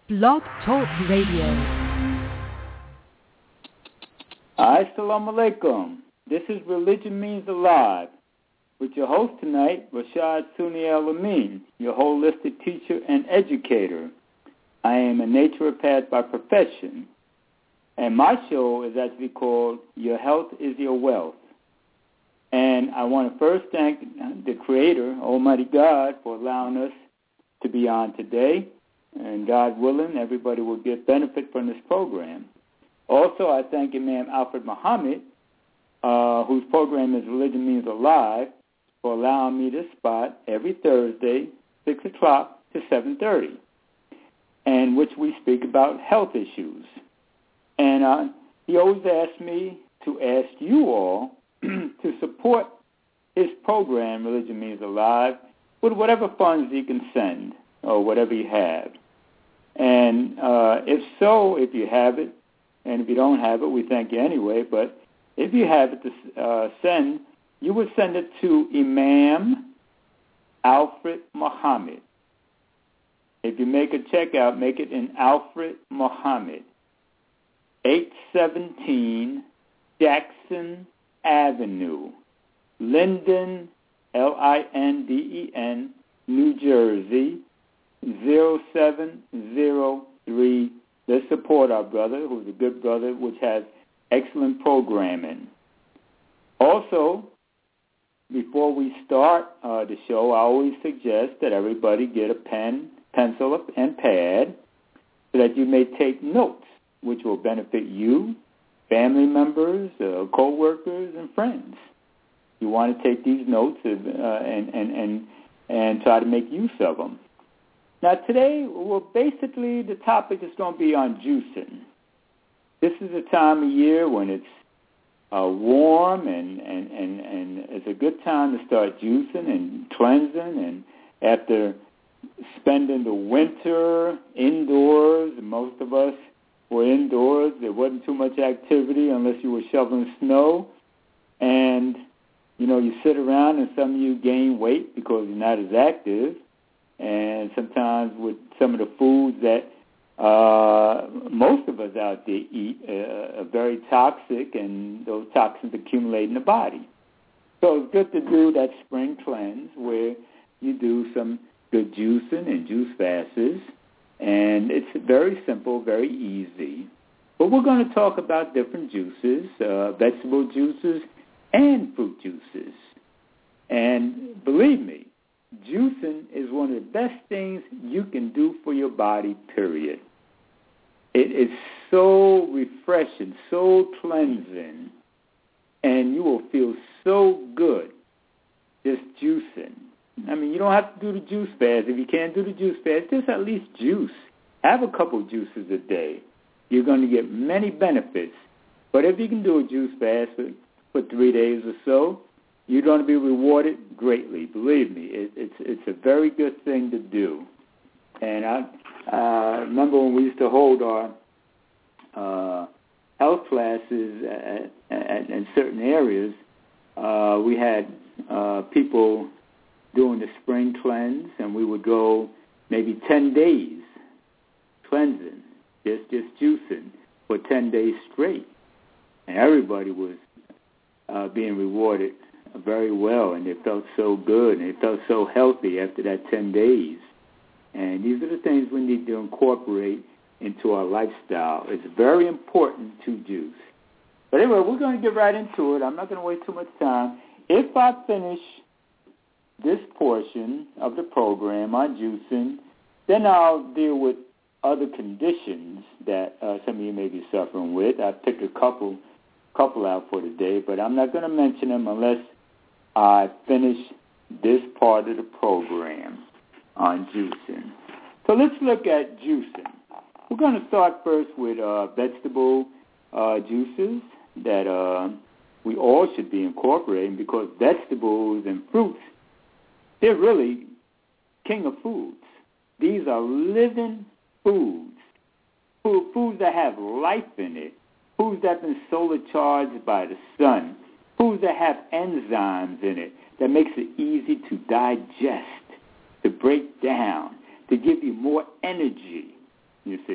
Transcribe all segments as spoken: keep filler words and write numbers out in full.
Blog Talk Radio. Assalamu alaikum. This is Religion Means Alive with your host tonight, Rashad Sunni Al-Amin, your holistic teacher and educator. I am a naturopath by profession, and my show is actually called Your Health is Your Wealth. And I want to first thank the Creator, Almighty God, for allowing us to be on today. And God willing, everybody will get benefit from this program. Also, I thank Imam Alfred Muhammad, uh, whose program is Religion Means Alive, for allowing me this spot every Thursday, six o'clock to seven thirty, in which we speak about health issues. And uh, he always asks me to ask you all to support his program, Religion Means Alive, with whatever funds you can send or whatever you have. And uh, if so, if you have it, and if you don't have it, we thank you anyway, but if you have it to uh, send, you would send it to Imam Alfred Muhammad. If you make a check out, make it in Alfred Muhammad, eight seventeen Jackson Avenue, Linden, L I N D E N, New Jersey, zero seven zero three. Let's support our brother, who's a good brother, which has excellent programming. Also, before we start uh, the show, I always suggest that everybody get a pen, pencil, and pad so that you may take notes, which will benefit you, family members, uh, co-workers, and friends. You want to take these notes uh, and, and, and, and try to make use of them. Now today, well, basically the topic is going to be on juicing. This is a time of year when it's uh, warm and, and, and, and it's a good time to start juicing and cleansing. And after spending the winter indoors, most of us were indoors. There wasn't too much activity unless you were shoveling snow. And, you know, you sit around and some of you gain weight because you're not as active. And sometimes with some of the foods that uh, most of us out there eat uh, are very toxic, and those toxins accumulate in the body. So it's good to do that spring cleanse where you do some good juicing and juice fasts, and it's very simple, very easy. But we're going to talk about different juices, uh, vegetable juices and fruit juices. And believe me, juicing is one of the best things you can do for your body, period. It is so refreshing, so cleansing, and you will feel so good just juicing. I mean, you don't have to do the juice fast. If you can't do the juice fast, just at least juice. Have a couple juices a day. You're going to get many benefits. But if you can do a juice fast for, for three days or so, you're going to be rewarded greatly. Believe me, it, it's it's a very good thing to do. And I uh, remember when we used to hold our uh, health classes at, at, in certain areas, uh, we had uh, people doing the spring cleanse, and we would go maybe ten days cleansing, just just juicing for ten days straight, and everybody was uh, being rewarded very well, and they felt so good, and they felt so healthy after that ten days. And these are the things we need to incorporate into our lifestyle. It's very important to juice. But anyway, we're going to get right into it. I'm not going to waste too much time. If I finish this portion of the program on juicing, then I'll deal with other conditions that uh, some of you may be suffering with. I picked a couple, couple out for today, but I'm not going to mention them unless I finish this part of the program on juicing. So let's look at juicing. We're going to start first with uh, vegetable uh, juices that uh, we all should be incorporating, because vegetables and fruits, they're really king of foods. These are living foods, food, foods that have life in it, foods that have been solar charged by the sun, foods that have enzymes in it that makes it easy to digest, to break down, to give you more energy, you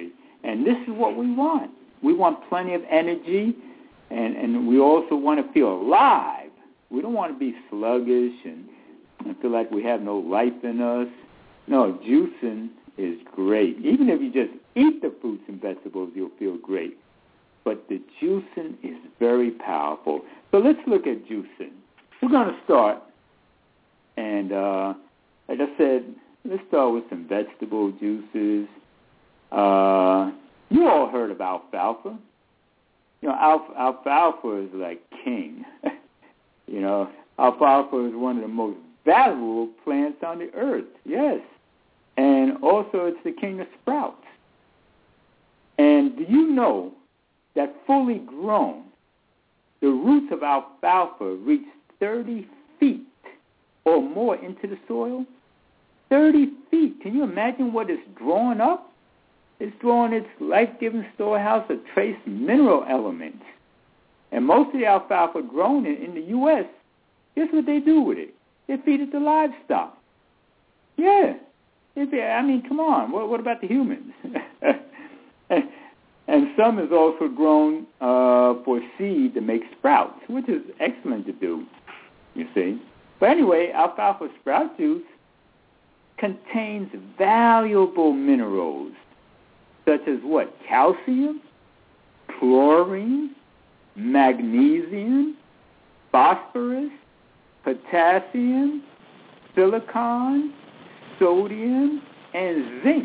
what we want. We want plenty of energy, and, and we also want to feel alive. We don't want to be sluggish and, and feel like we have no life in us. No, juicing is great. Even if you just eat the fruits and vegetables, you'll feel great. But the juicing is very powerful. So let's look at juicing. We're going to start, and uh, like I said, let's start with some vegetable juices. Uh, you all heard of alfalfa. You know, alf- alfalfa is like king. You know, alfalfa is one of the most valuable plants on the earth, yes. And also it's the king of sprouts. And do you know that fully grown, the roots of alfalfa reach thirty feet or more into the soil? thirty feet. Can you imagine what it's drawing up? It's drawing its life-giving storehouse of trace mineral elements. And most of the alfalfa grown in, in the U S, guess what they do with it? They feed it to livestock. Yeah. I mean, come on. What, what about the humans? and, and some is also grown uh, for seed to make sprouts, which is excellent to do, you see. But anyway, alfalfa sprout juice contains valuable minerals, such as what? Calcium, chlorine, magnesium, phosphorus, potassium, silicon, sodium, and zinc.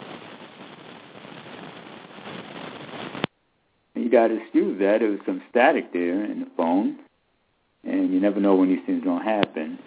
You got to excuse that. There was some static there in the phone, and you never know when these things are going to happen.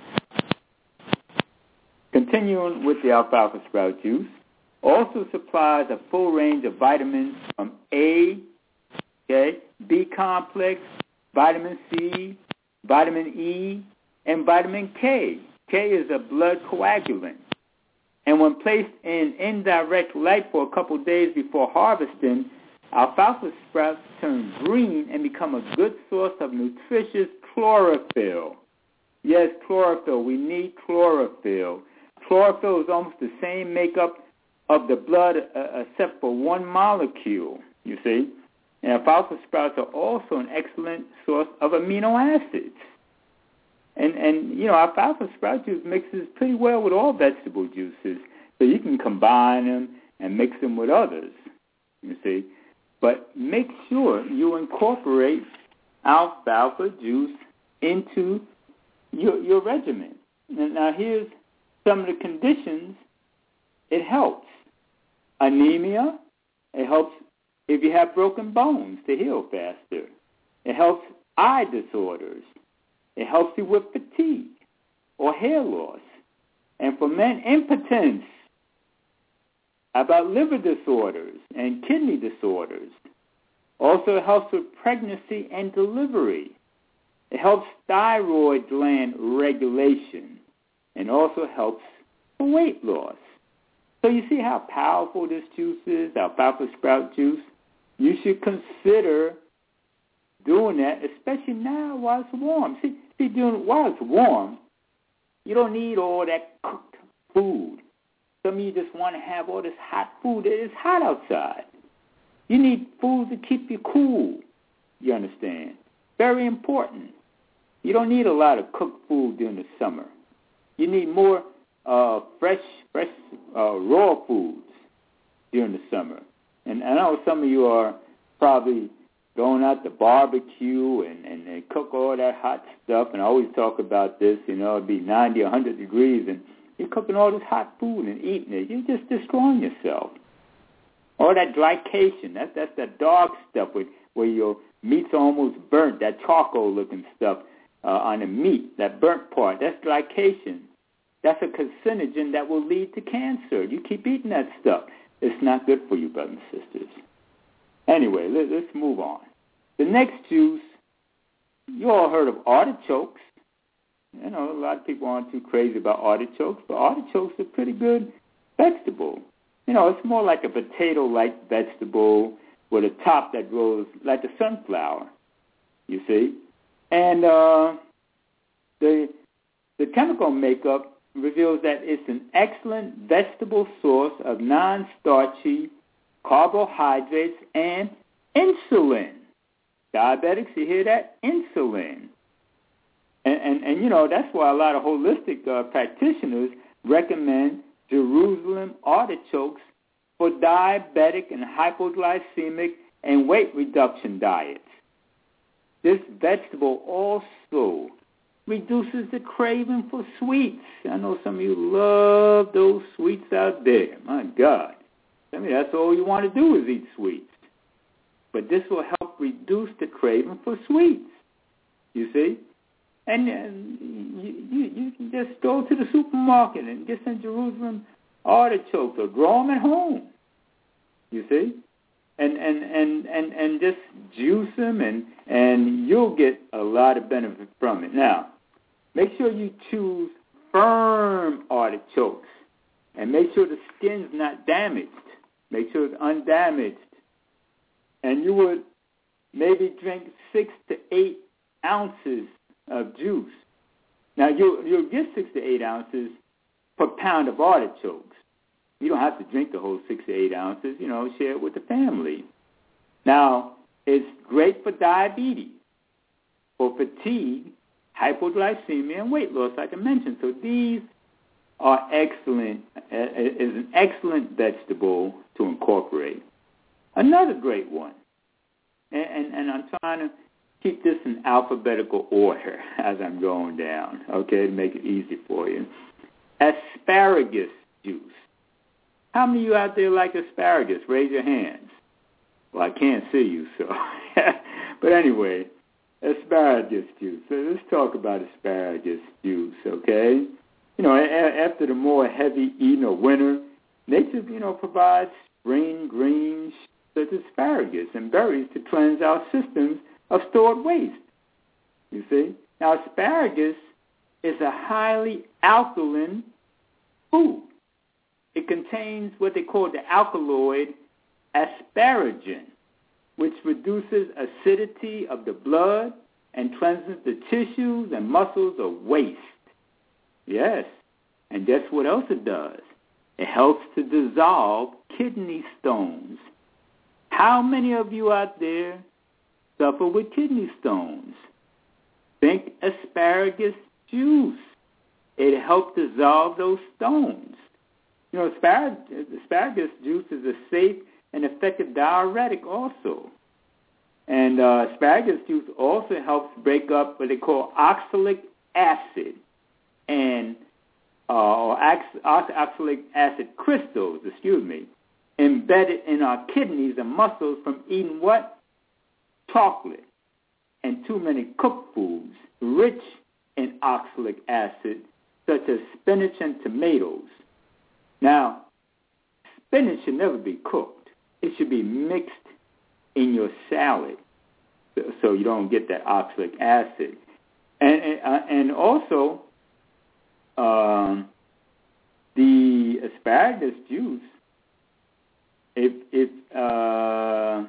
Continuing with the alfalfa sprout juice, also supplies a full range of vitamins from A, okay, B complex, vitamin C, vitamin E, and vitamin K. K is a blood coagulant. And when placed in indirect light for a couple days before harvesting, alfalfa sprouts turn green and become a good source of nutritious chlorophyll. Yes, chlorophyll. We need chlorophyll. Chlorophyll is almost the same makeup of the blood uh, except for one molecule, you see. And alfalfa sprouts are also an excellent source of amino acids. And, and you know, alfalfa sprout juice mixes pretty well with all vegetable juices, so you can combine them and mix them with others, you see. But make sure you incorporate alfalfa juice into your, your regimen. And now here's some of the conditions it helps. Anemia, it helps if you have broken bones to heal faster. It helps eye disorders. It helps you with fatigue or hair loss. And for men, impotence. How about liver disorders and kidney disorders? Also, it helps with pregnancy and delivery. It helps thyroid gland regulation and also helps for weight loss. So you see how powerful this juice is, alfalfa sprout juice? You should consider doing that, especially now while it's warm. See, see doing, while it's warm, you don't need all that cooked food. Some of you just want to have all this hot food. It's hot outside. You need food to keep you cool, you understand? Very important. You don't need a lot of cooked food during the summer. You need more uh, fresh, fresh uh, raw foods during the summer. And I know some of you are probably going out to barbecue and, and, and cook all that hot stuff. And I always talk about this, you know, it'd be ninety, one hundred degrees, and you're cooking all this hot food and eating it. You're just destroying yourself. All that glycation, that's, that's that dark stuff where, where your meat's almost burnt, that charcoal-looking stuff uh, on the meat, that burnt part, that's glycation. That's a carcinogen that will lead to cancer. You keep eating that stuff. It's not good for you, brothers and sisters. Anyway, let, let's move on. The next juice, you all heard of artichokes. You know, a lot of people aren't too crazy about artichokes, but artichokes are pretty good vegetable. You know, it's more like a potato-like vegetable with a top that grows like a sunflower, you see. And uh, the the chemical makeup reveals that it's an excellent vegetable source of non-starchy carbohydrates, and insulin. Diabetics, you hear that? Insulin. And, and, and you know, that's why a lot of holistic uh, practitioners recommend Jerusalem artichokes for diabetic and hypoglycemic and weight reduction diets. This vegetable also reduces the craving for sweets. I know some of you love those sweets out there. My God. I mean, that's all you want to do is eat sweets. But this will help reduce the craving for sweets, you see. And uh, you, you, you can just go to the supermarket and get some Jerusalem artichokes or grow them at home, you see. And, and, and, and, and just juice them, and, and you'll get a lot of benefit from it. Now, make sure you choose firm artichokes, and make sure the skin's not damaged. Make sure it's undamaged. And you would maybe drink six to eight ounces of juice. Now, you'll, you'll get six to eight ounces per pound of artichokes. You don't have to drink the whole six to eight ounces. You know, share it with the family. Now, it's great for diabetes, for fatigue, hypoglycemia, and weight loss, like I mentioned. So these are excellent, is an excellent vegetable to incorporate. Another great one, and, and, and I'm trying to keep this in alphabetical order as I'm going down, okay, to make it easy for you. Asparagus juice. How many of you out there like asparagus? Raise your hands. Well, I can't see you, so. But anyway, asparagus juice. So let's talk about asparagus juice, okay? You know, a- after the more heavy eating of winter, nature, you know, provides spring greens such as asparagus and berries to cleanse our systems of stored waste, you see. Now, asparagus is a highly alkaline food. It contains what they call the alkaloid asparagine, which reduces acidity of the blood and cleanses the tissues and muscles of waste. Yes, and guess what else it does? It helps to dissolve kidney stones. How many of you out there suffer with kidney stones? Think asparagus juice. It helps dissolve those stones. You know, asparagus, asparagus juice is a safe and effective diuretic also. And uh, asparagus juice also helps break up what they call oxalic acid and uh, or ox- oxalic acid crystals, excuse me, embedded in our kidneys and muscles from eating what? Chocolate and too many cooked foods rich in oxalic acid, such as spinach and tomatoes. Now, spinach should never be cooked. It should be mixed in your salad so you don't get that oxalic acid. And and, uh, and also, um, the asparagus juice, if if uh,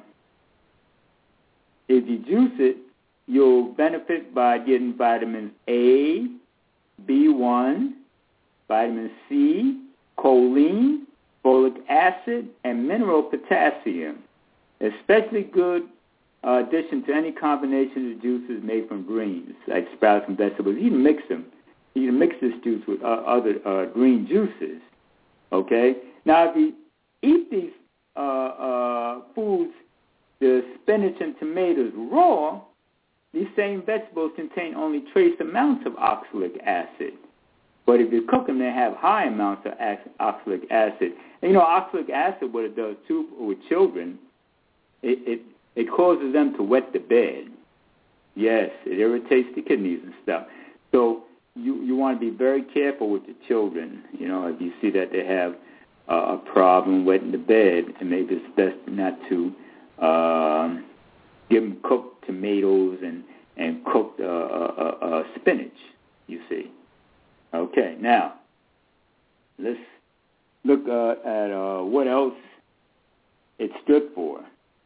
if you juice it, you'll benefit by getting vitamins A, B one, vitamin C, choline, folic acid, and mineral potassium. Especially good uh, addition to any combination of juices made from greens, like sprouts and vegetables. You can mix them. You can mix this juice with uh, other uh, green juices, okay? Now, if you eat these uh, uh, foods, the spinach and tomatoes raw, these same vegetables contain only trace amounts of oxalic acid. But if you cook them, they have high amounts of oxalic acid. And, you know, oxalic acid, what it does, too, with children, it, it, it causes them to wet the bed. Yes, it irritates the kidneys and stuff. So you, you want to be very careful with the children. You know, if you see that they have uh, a problem wetting the bed, and maybe it's best not to uh, give them cooked tomatoes and, and cooked uh, uh, uh, spinach, you see. Okay, now, let's look uh, at uh, what else it's good for.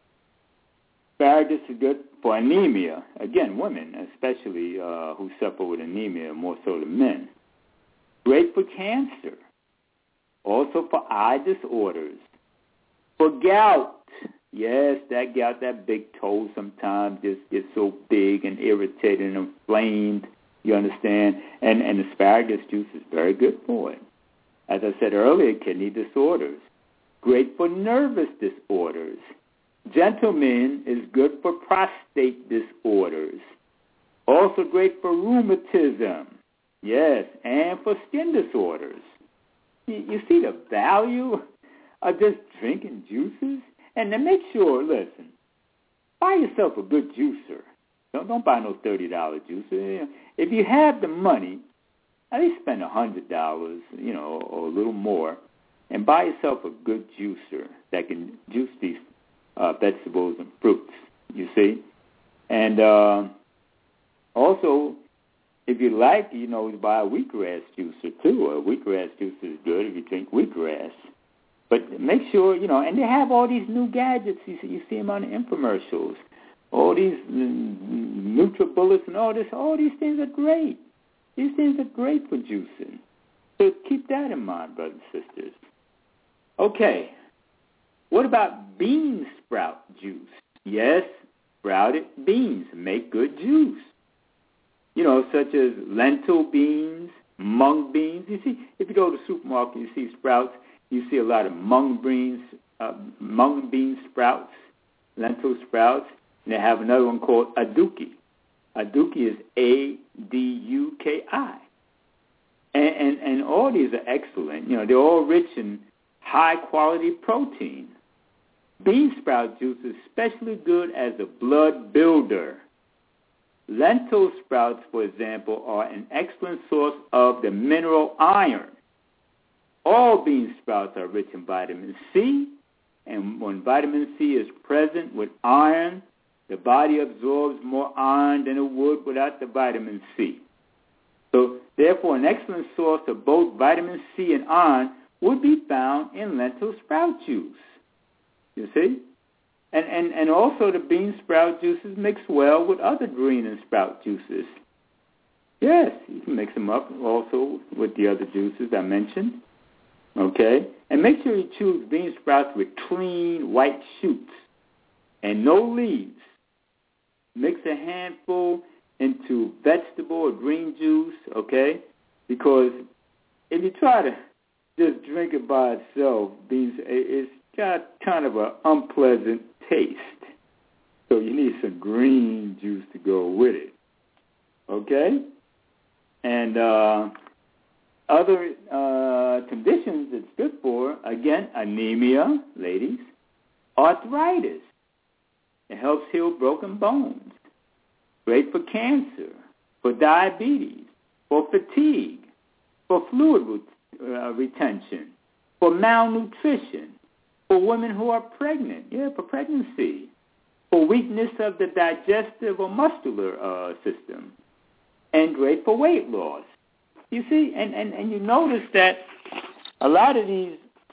Asparagus is good for anemia. Again, women, especially uh, who suffer with anemia, more so than men. Great for cancer. Also for eye disorders. For gout. Yes, that gout, that big toe sometimes just gets so big and irritated and inflamed, you understand? And, and asparagus juice is very good for it. As I said earlier, kidney disorders. Great for nervous disorders. Gentlemen is good for prostate disorders. Also great for rheumatism. Yes, and for skin disorders. You, you see the value of just drinking juices? And then make sure, listen, buy yourself a good juicer. Don't, don't buy no thirty dollars juicer. If you have the money, at least spend one hundred dollars, you know, or a little more, and buy yourself a good juicer that can juice these uh, vegetables and fruits, you see. And uh, also, if you like, you know, buy a wheatgrass juicer, too. A wheatgrass juicer is good if you drink wheatgrass. But make sure, you know, and they have all these new gadgets. You see, you see them on the infomercials. All these NutriBullets and all this, all these things are great. These things are great for juicing. So keep that in mind, brothers and sisters. Okay. What about bean sprout juice? Yes, sprouted beans make good juice. You know, such as lentil beans, mung beans. You see, if you go to the supermarket, you see sprouts. You see a lot of mung beans, uh, mung bean sprouts, lentil sprouts, and they have another one called aduki. Aduki is A D U K I. And, and, and all these are excellent. You know, they're all rich in high-quality protein. Bean sprout juice is especially good as a blood builder. Lentil sprouts, for example, are an excellent source of the mineral iron. All bean sprouts are rich in vitamin C, and when vitamin C is present with iron, the body absorbs more iron than it would without the vitamin C. So, therefore, an excellent source of both vitamin C and iron would be found in lentil sprout juice. You see? And, and, and also the bean sprout juices mix well with other green and sprout juices. Yes, you can mix them up also with the other juices I mentioned. Okay? And make sure you choose bean sprouts with clean white shoots and no leaves. Mix a handful into vegetable or green juice, okay? Because if you try to just drink it by itself, beans, it's got kind of an unpleasant taste. So you need some green juice to go with it, okay? And uh, other uh, conditions it's good for, again, anemia, ladies, arthritis. It helps heal broken bones. Great for cancer, for diabetes, for fatigue, for fluid uh, retention, for malnutrition, for women who are pregnant, yeah, for pregnancy, for weakness of the digestive or muscular uh, system, and great for weight loss. You see, and, and, and you notice that a lot of these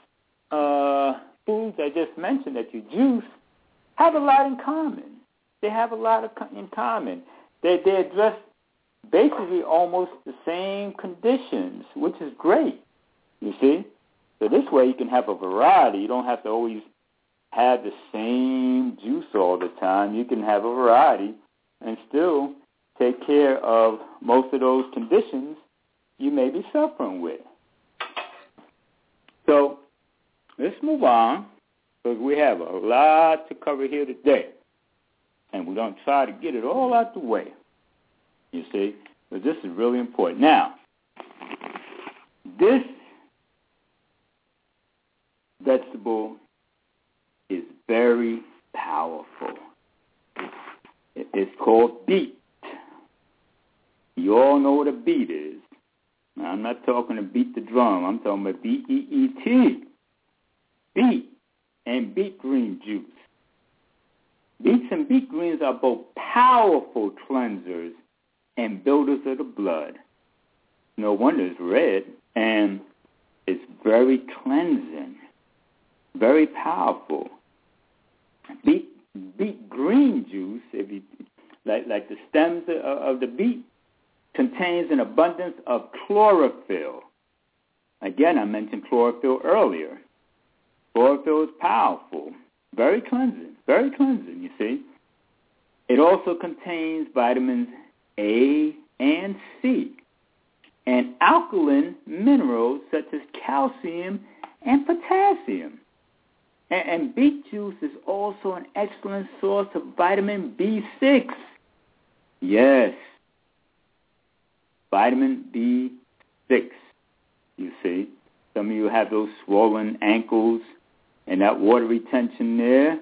uh, foods I just mentioned that you juice have a lot in common. They have a lot of co- in common. They, they address basically almost the same conditions, which is great, you see. So this way you can have a variety. You don't have to always have the same juice all the time. You can have a variety and still take care of most of those conditions you may be suffering with. So let's move on, because we have a lot to cover here today. And we're going to try to get it all out the way, you see, but this is really important. Now, this vegetable is very powerful. It's called beet. You all know what a beet is. Now, I'm not talking to beat the drum. I'm talking about B E E T. Beet and beet green juice. Beets and beet greens are both powerful cleansers and builders of the blood. No wonder it's red, and it's very cleansing, very powerful. Beet, beet green juice, if you like, like the stems of, of the beet, contains an abundance of chlorophyll. Again, I mentioned chlorophyll earlier. Chlorophyll is powerful, very cleansing, very cleansing, you see. It also contains vitamins A and C and alkaline minerals such as calcium and potassium. And, and beet juice is also an excellent source of vitamin B six. Yes, vitamin B six, you see. Some of you have those swollen ankles and that water retention there.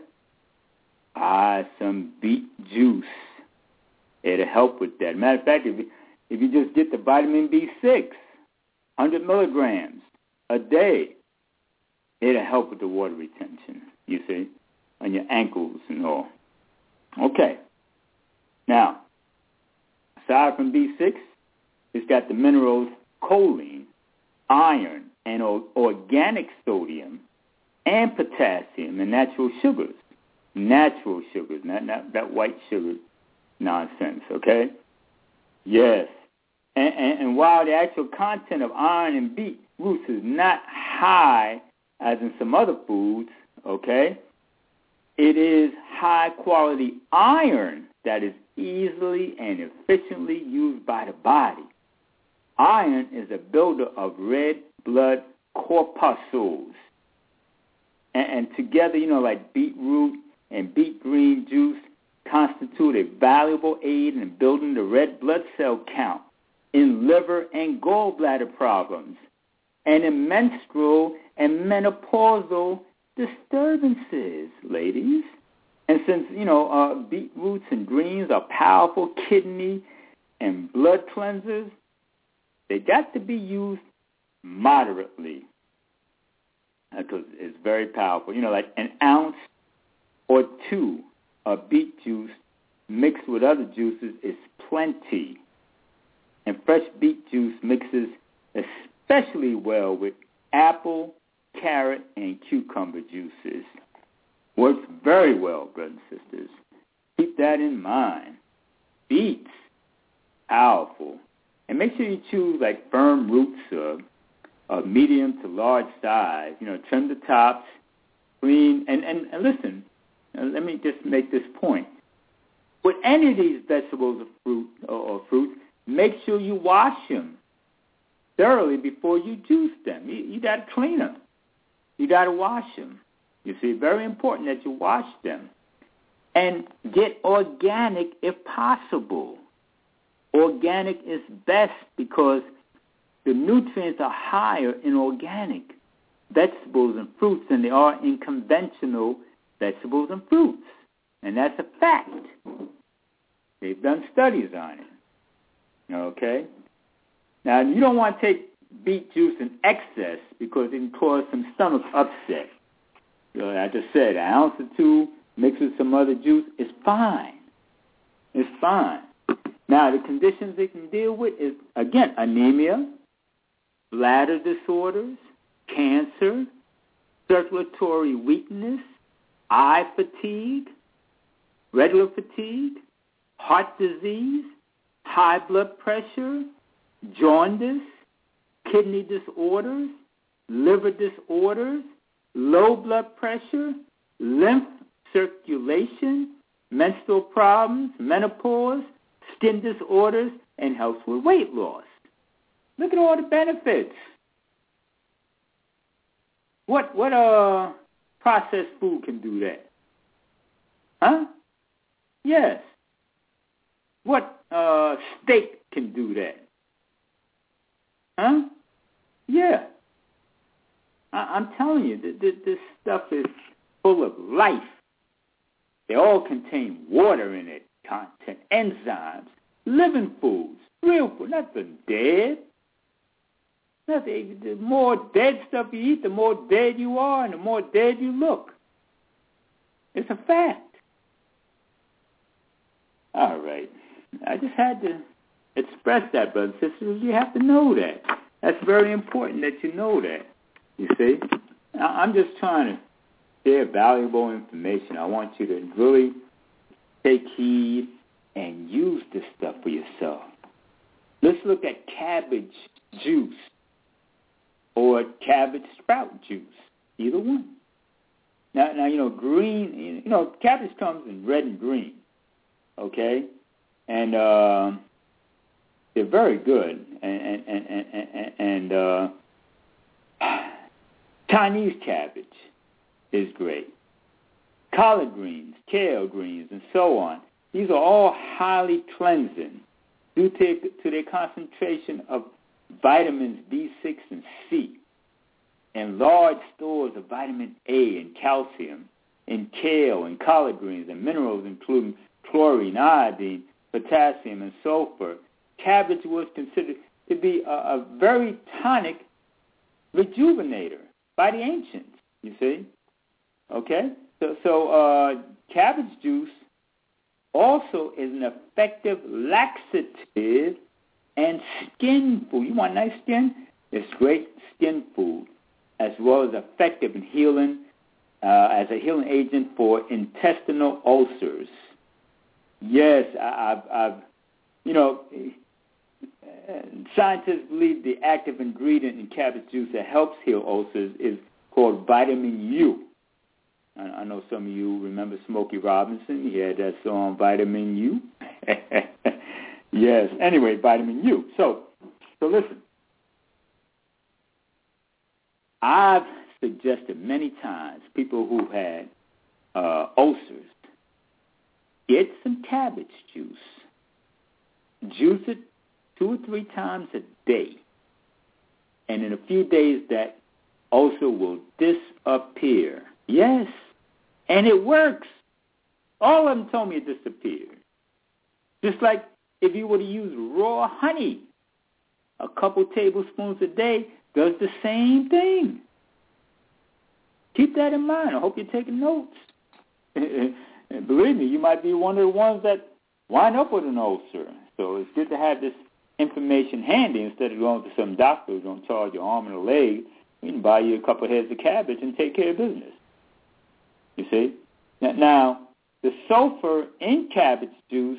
Ah, some beet juice. It'll help with that. Matter of fact, if you, if you just get the vitamin B six, one hundred milligrams a day, it'll help with the water retention, you see, on your ankles and all. Okay. Now, aside from B six, it's got the minerals choline, iron, and o- organic sodium, and potassium, and natural sugars. Natural sugars, not, not that white sugar nonsense, okay? Yes. And, and, and while the actual content of iron in beet roots is not high as in some other foods, okay, it is high-quality iron that is easily and efficiently used by the body. Iron is a builder of red blood corpuscles. And, and together, you know, like beetroot and beet green juice constitute a valuable aid in building the red blood cell count in liver and gallbladder problems and in menstrual and menopausal disturbances, ladies. And since, you know, uh, beetroots and greens are powerful kidney and blood cleansers, they got to be used moderately because it's very powerful. You know, like an ounce or two of beet juice mixed with other juices is plenty. And fresh beet juice mixes especially well with apple, carrot, and cucumber juices. Works very well, brothers and sisters. Keep that in mind. Beets, powerful. And make sure you choose like firm roots of, of medium to large size. You know, trim the tops, clean, and, and, and listen, uh, let me just make this point. With any of these vegetables or fruit or, or fruits, make sure you wash them thoroughly before you juice them. You, you got to clean them. You got to wash them. You see, very important that you wash them. And get organic if possible. Organic is best because the nutrients are higher in organic vegetables and fruits than they are in conventional vegetables and fruits. And that's a fact. They've done studies on it. Okay? Now, you don't want to take beet juice in excess because it can cause some stomach upset. So I just said, an ounce or two mixed with some other juice is fine. It's fine. Now, the conditions they can deal with is, again, anemia, bladder disorders, cancer, circulatory weakness, eye fatigue, regular fatigue, heart disease, high blood pressure, jaundice, kidney disorders, liver disorders, low blood pressure, lymph circulation, menstrual problems, menopause, skin disorders, and helps with weight loss. Look at all the benefits. What what uh processed food can do that? Huh? Yes. What uh steak can do that? Huh? Yeah. I, I'm telling you, th- th- this stuff is full of life. They all contain water in it, content, enzymes, living foods, real food, nothing dead. Nothing. The more dead stuff you eat, the more dead you are, and the more dead you look. It's a fact. All right. I just had to express that, brothers and sisters. You have to know that. That's very important that you know that. You see? I'm just trying to share valuable information. I want you to really take heed and use this stuff for yourself. Let's look at cabbage juice or cabbage sprout juice, either one. Now, now you know, green, you know, cabbage comes in red and green, okay? And uh, they're very good. And, and, and, and, and uh, Chinese cabbage is great. Collard greens, kale greens, and so on. These are all highly cleansing due to, to their concentration of vitamins B six and C and large stores of vitamin A and calcium in kale and collard greens and minerals including chlorine, iodine, potassium, and sulfur. Cabbage was considered to be a, a very tonic rejuvenator by the ancients, you see. Okay? So, so uh, cabbage juice also is an effective laxative and skin food. You want nice skin? It's great skin food, as well as effective in healing, uh, as a healing agent for intestinal ulcers. Yes, I, I've, I've, you know, scientists believe the active ingredient in cabbage juice that helps heal ulcers is called vitamin U. I, I know some of you remember Smokey Robinson. He had that song, Vitamin U. Yes, anyway, vitamin U. So, so listen. I've suggested many times people who had uh, ulcers, get some cabbage juice. Juice it two or three times a day. And in a few days, that ulcer will disappear. Yes. And it works. All of them told me it disappeared. Just like if you were to use raw honey, a couple tablespoons a day does the same thing. Keep that in mind. I hope you're taking notes. And believe me, you might be one of the ones that wind up with an ulcer. So it's good to have this information handy instead of going to some doctor who's going to charge your arm and a leg. We can buy you a couple of heads of cabbage and take care of business. You see? Now, the sulfur in cabbage juice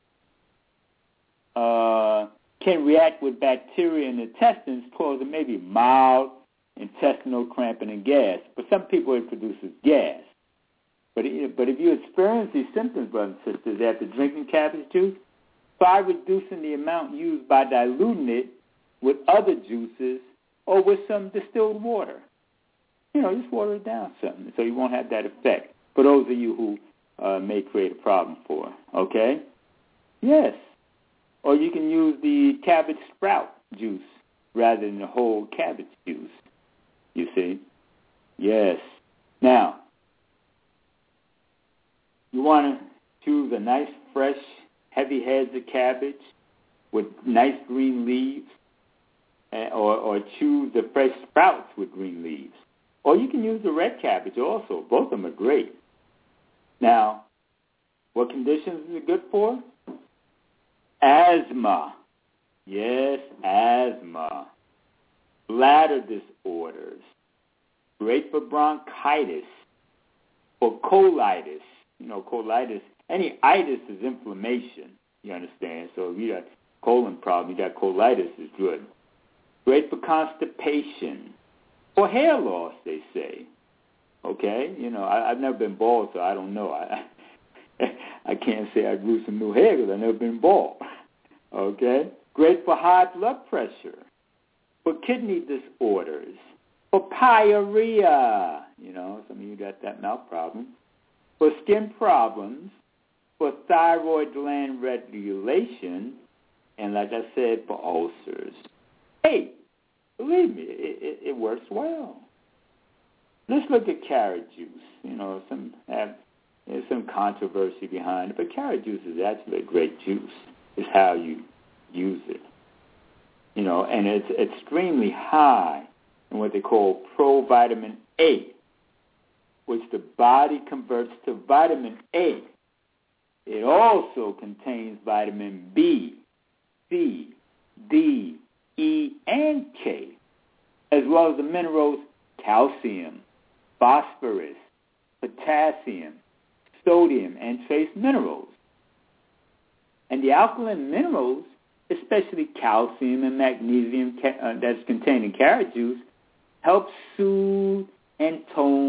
uh, can react with bacteria in the intestines, causing maybe mild intestinal cramping and gas. For some people, it produces gas. But it, but if you experience these symptoms, brothers and sisters, after drinking cabbage juice, try reducing the amount used by diluting it with other juices or with some distilled water. You know, just water it down something so you won't have that effect. For those of you who uh, may create a problem for, okay? Yes. Or you can use the cabbage sprout juice rather than the whole cabbage juice, you see? Yes. Now, you want to choose a nice, fresh, heavy heads of cabbage with nice green leaves, or, or choose the fresh sprouts with green leaves. Or you can use the red cabbage also. Both of them are great. Now, what conditions is it good for? Asthma. Yes, asthma. Bladder disorders. Great for bronchitis. For colitis. You know, colitis. Any itis is inflammation, you understand? So if you got colon problem, you got colitis is good. Great for constipation. For hair loss, they say. Okay? You know, I, I've never been bald, so I don't know. I I can't say I grew some new hair because I've never been bald. Okay? Great for high blood pressure. For kidney disorders. For pyorrhea. You know, some of you got that mouth problem. For skin problems. For thyroid gland regulation. And like I said, for ulcers. Hey, believe me, it, it, it works well. Let's look at carrot juice. You know, some have, there's some controversy behind it, but carrot juice is actually a great juice. It's how you use it. You know, and it's extremely high in what they call provitamin A, which the body converts to vitamin A. It also contains vitamin B, C, D, E, and K, as well as the minerals calcium, phosphorus, potassium, sodium, and trace minerals. And the alkaline minerals, especially calcium and magnesium uh, that's contained in carrot juice, help soothe and tone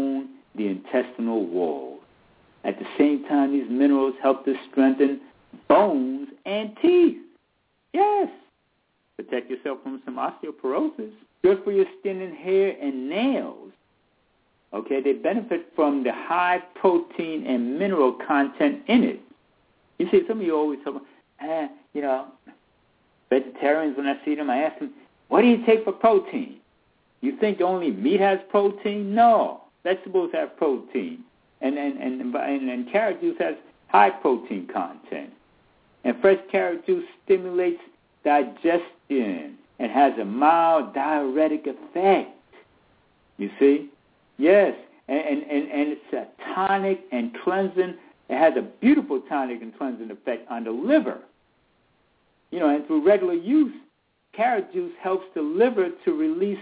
the intestinal wall. At the same time, these minerals help to strengthen bones and teeth. Yes. Protect yourself from some osteoporosis. Good for your skin and hair and nails. Okay, they benefit from the high protein and mineral content in it. You see, some of you always talk about, ah, you know, vegetarians, when I see them, I ask them, what do you take for protein? You think only meat has protein? No. Vegetables have protein. And and, and, and, and carrot juice has high protein content. And fresh carrot juice stimulates digestion and has a mild diuretic effect. You see? Yes. And, and, and, and it's a tonic and cleansing. It has a beautiful tonic and cleansing effect on the liver. You know, and through regular use, carrot juice helps the liver to release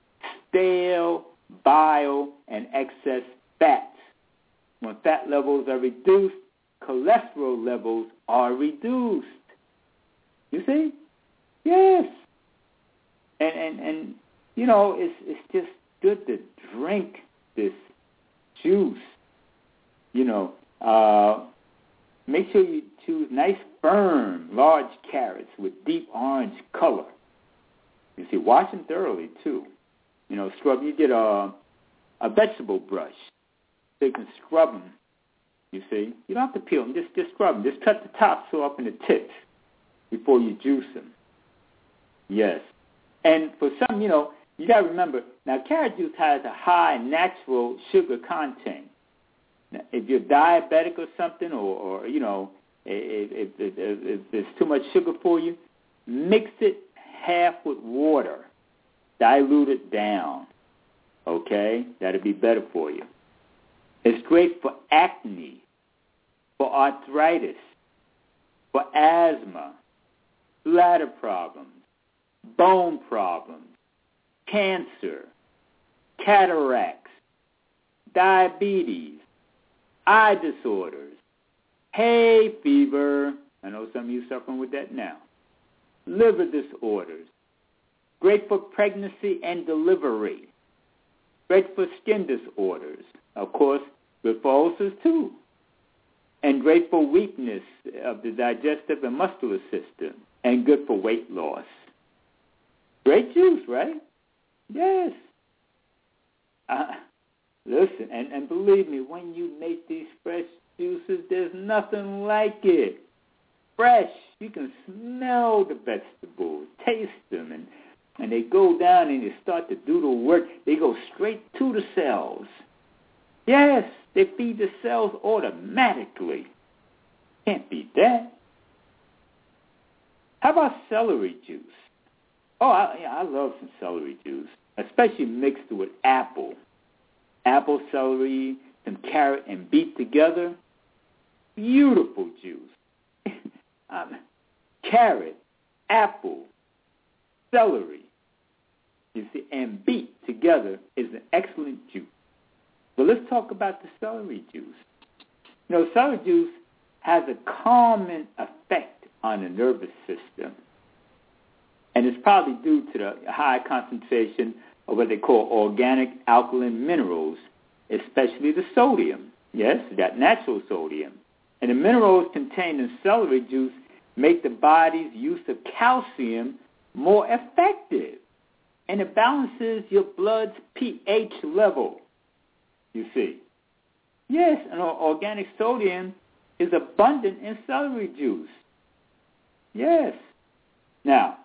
stale bile and excess fats. When fat levels are reduced, cholesterol levels are reduced. You see? Yes. And, and, and you know, it's, it's just good to drink this juice. You know, uh, make sure you choose nice, firm, large carrots with deep orange color. You see, wash them thoroughly, too. You know, scrub. You get a, a vegetable brush so you can scrub them, you see. You don't have to peel them. Just, just scrub them. Just cut the tops so up in the tips before you juice them. Yes. And for some, you know, you got to remember, now carrot juice has a high natural sugar content. Now, if you're diabetic or something, or, or you know, if, if, if, if there's too much sugar for you, mix it half with water. Dilute it down. Okay? That'll be better for you. It's great for acne, for arthritis, for asthma, bladder problems, bone problems, cancer, cataracts, diabetes, eye disorders, hay fever. I know some of you suffering with that now. Liver disorders. Great for pregnancy and delivery. Great for skin disorders. Of course, good for ulcers too. And great for weakness of the digestive and muscular system. And good for weight loss. Great juice, right? Yes. Uh, listen, and, and believe me, when you make these fresh juices, there's nothing like it. Fresh. You can smell the vegetables, taste them, and, and they go down and they start to do the work. They go straight to the cells. Yes, they feed the cells automatically. Can't beat that. How about celery juice? Oh, I, yeah, I love some celery juice, especially mixed with apple. Apple, celery, some carrot, and beet together. Beautiful juice. um, carrot, apple, celery, you see, and beet together is an excellent juice. But let's talk about the celery juice. You know, celery juice has a calming effect on the nervous system. And it's probably due to the high concentration of what they call organic alkaline minerals, especially the sodium. Yes, that natural sodium. And the minerals contained in celery juice make the body's use of calcium more effective. And it balances your blood's pH level, you see. Yes, and organic sodium is abundant in celery juice. Yes. Now,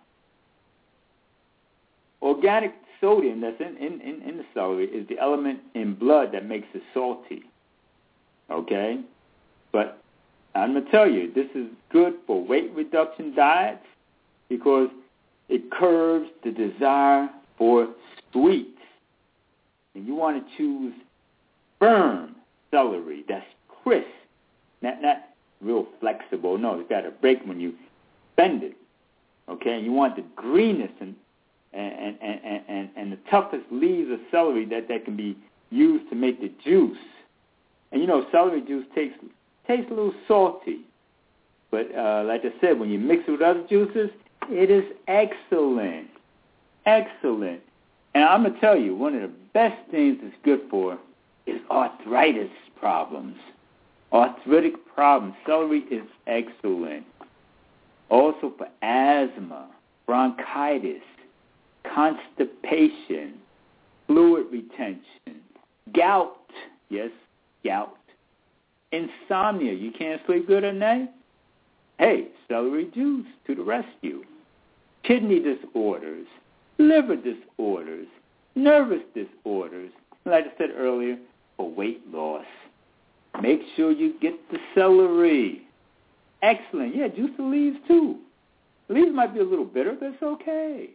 organic sodium that's in, in, in, in the celery is the element in blood that makes it salty. Okay? But I'm going to tell you, this is good for weight reduction diets because it curbs the desire for sweets. And you want to choose firm celery that's crisp, not, not real flexible. No, it's got to break when you bend it. Okay? And you want the greenness and And, and, and, and, and the toughest leaves of celery that, that can be used to make the juice. And, you know, celery juice tastes, tastes a little salty. But uh, like I said, when you mix it with other juices, it is excellent. Excellent. And I'm going to tell you, one of the best things it's good for is arthritis problems. Arthritic problems. Celery is excellent. Also for asthma, bronchitis, constipation, fluid retention, gout. Yes, gout. Insomnia. You can't sleep good at night? Hey, celery juice to the rescue. Kidney disorders, liver disorders, nervous disorders. Like I said earlier, for weight loss. Make sure you get the celery. Excellent. Yeah, juice the leaves too. The leaves might be a little bitter, but it's okay.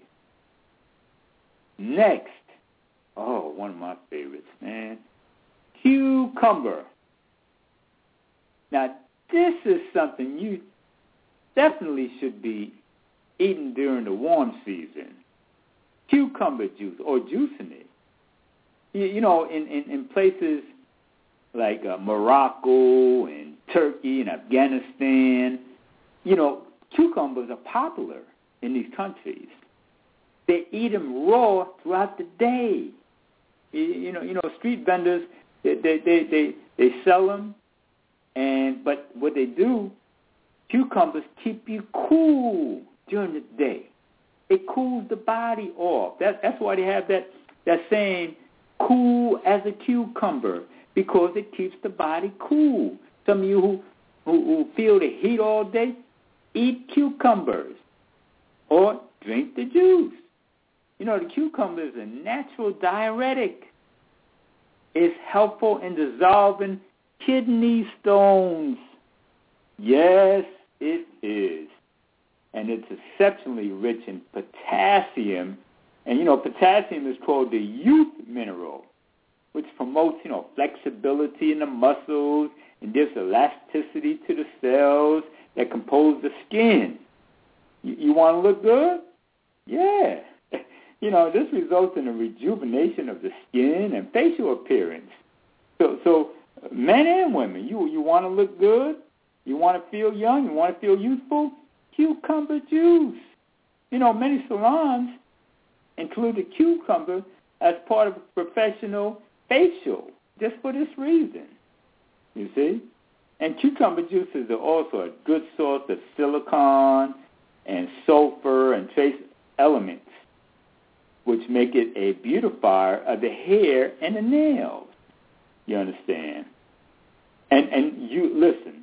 Next. Oh, one of my favorites, man. Cucumber. Now, this is something you definitely should be eating during the warm season. Cucumber juice or juicing it. You, you know, in, in, in places like uh, Morocco and Turkey and Afghanistan, you know, cucumbers are popular in these countries. They eat them raw throughout the day. You, you know, you know, street vendors, they they they they, they sell them, and but what they do, cucumbers keep you cool during the day. It cools the body off. That, that's why they have that, that saying, cool as a cucumber, because it keeps the body cool. Some of you who, who, who feel the heat all day, eat cucumbers or drink the juice. You know, the cucumber is a natural diuretic. It's helpful in dissolving kidney stones. Yes, it is. And it's exceptionally rich in potassium. And, you know, potassium is called the youth mineral, which promotes, you know, flexibility in the muscles and gives elasticity to the cells that compose the skin. You, you want to look good? Yeah. You know, this results in a rejuvenation of the skin and facial appearance. So, so men and women, you, you want to look good? You want to feel young? You want to feel youthful? Cucumber juice. You know, many salons include the cucumber as part of a professional facial, just for this reason, you see. And cucumber juices are also a good source of silicone and sulfur and trace elements, which make it a beautifier of the hair and the nails. You understand? And and you, listen,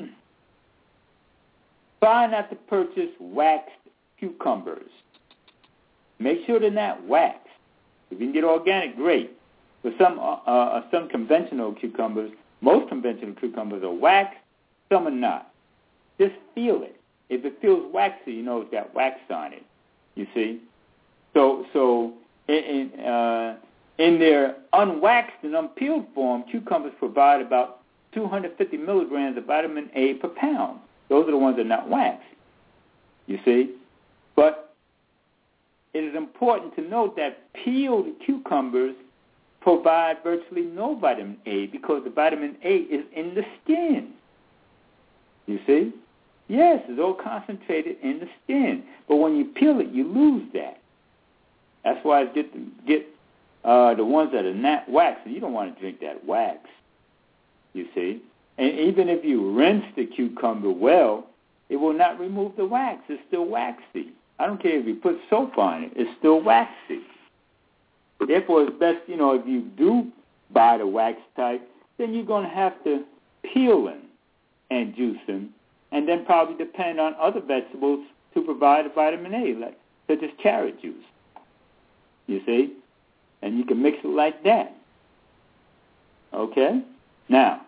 try not to purchase waxed cucumbers. Make sure they're not waxed. If you can get organic, great. But some uh, uh, some conventional cucumbers, most conventional cucumbers are waxed, some are not. Just feel it. If it feels waxy, you know it's got wax on it. You see? So so in, in, uh, in their unwaxed and unpeeled form, cucumbers provide about two hundred fifty milligrams of vitamin A per pound. Those are the ones that are not waxed, you see. But it is important to note that peeled cucumbers provide virtually no vitamin A because the vitamin A is in the skin, you see. Yes, it's all concentrated in the skin. But when you peel it, you lose that. That's why I get the, get uh, the ones that are not waxed. You don't want to drink that wax, you see. And even if you rinse the cucumber well, it will not remove the wax. It's still waxy. I don't care if you put soap on it. It's still waxy. Therefore, it's best, you know, if you do buy the wax type, then you're going to have to peel them and juice them, and then probably depend on other vegetables to provide a vitamin A, like such as carrot juice. You see? And you can mix it like that. Okay? Now,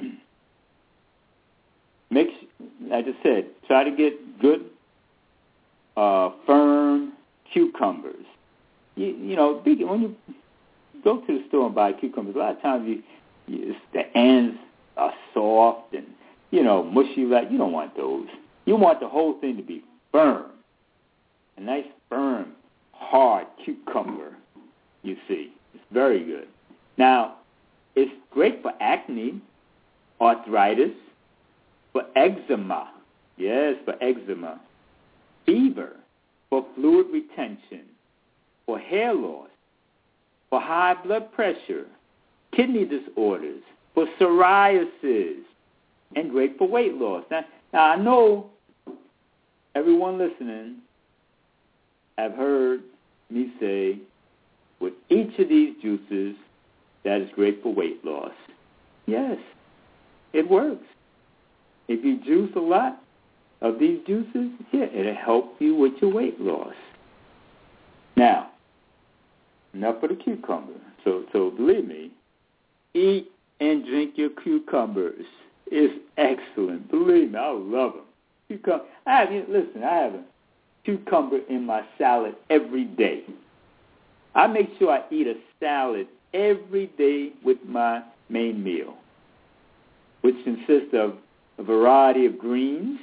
mix, like I said, try to get good, uh, firm cucumbers. You, you know, when you go to the store and buy cucumbers, a lot of times you, you, the ends are soft and, you know, mushy. Like, you don't want those. You want the whole thing to be firm, a nice, firm, hard cucumber, you see. It's very good. Now, it's great for acne, arthritis, for eczema, yes, for eczema, fever, for fluid retention, for hair loss, for high blood pressure, kidney disorders, for psoriasis, and great for weight loss. Now, now I know everyone listening have heard me say with each of these juices that is great for weight loss. Yes, it works. If you juice a lot of these juices, yeah, it'll help you with your weight loss. Now, enough for the cucumber. So, so believe me, eat and drink your cucumbers. It's excellent. Believe me, I love them. Cucumber. I have, listen, I have a cucumber in my salad every day. I make sure I eat a salad every day with my main meal, which consists of a variety of greens,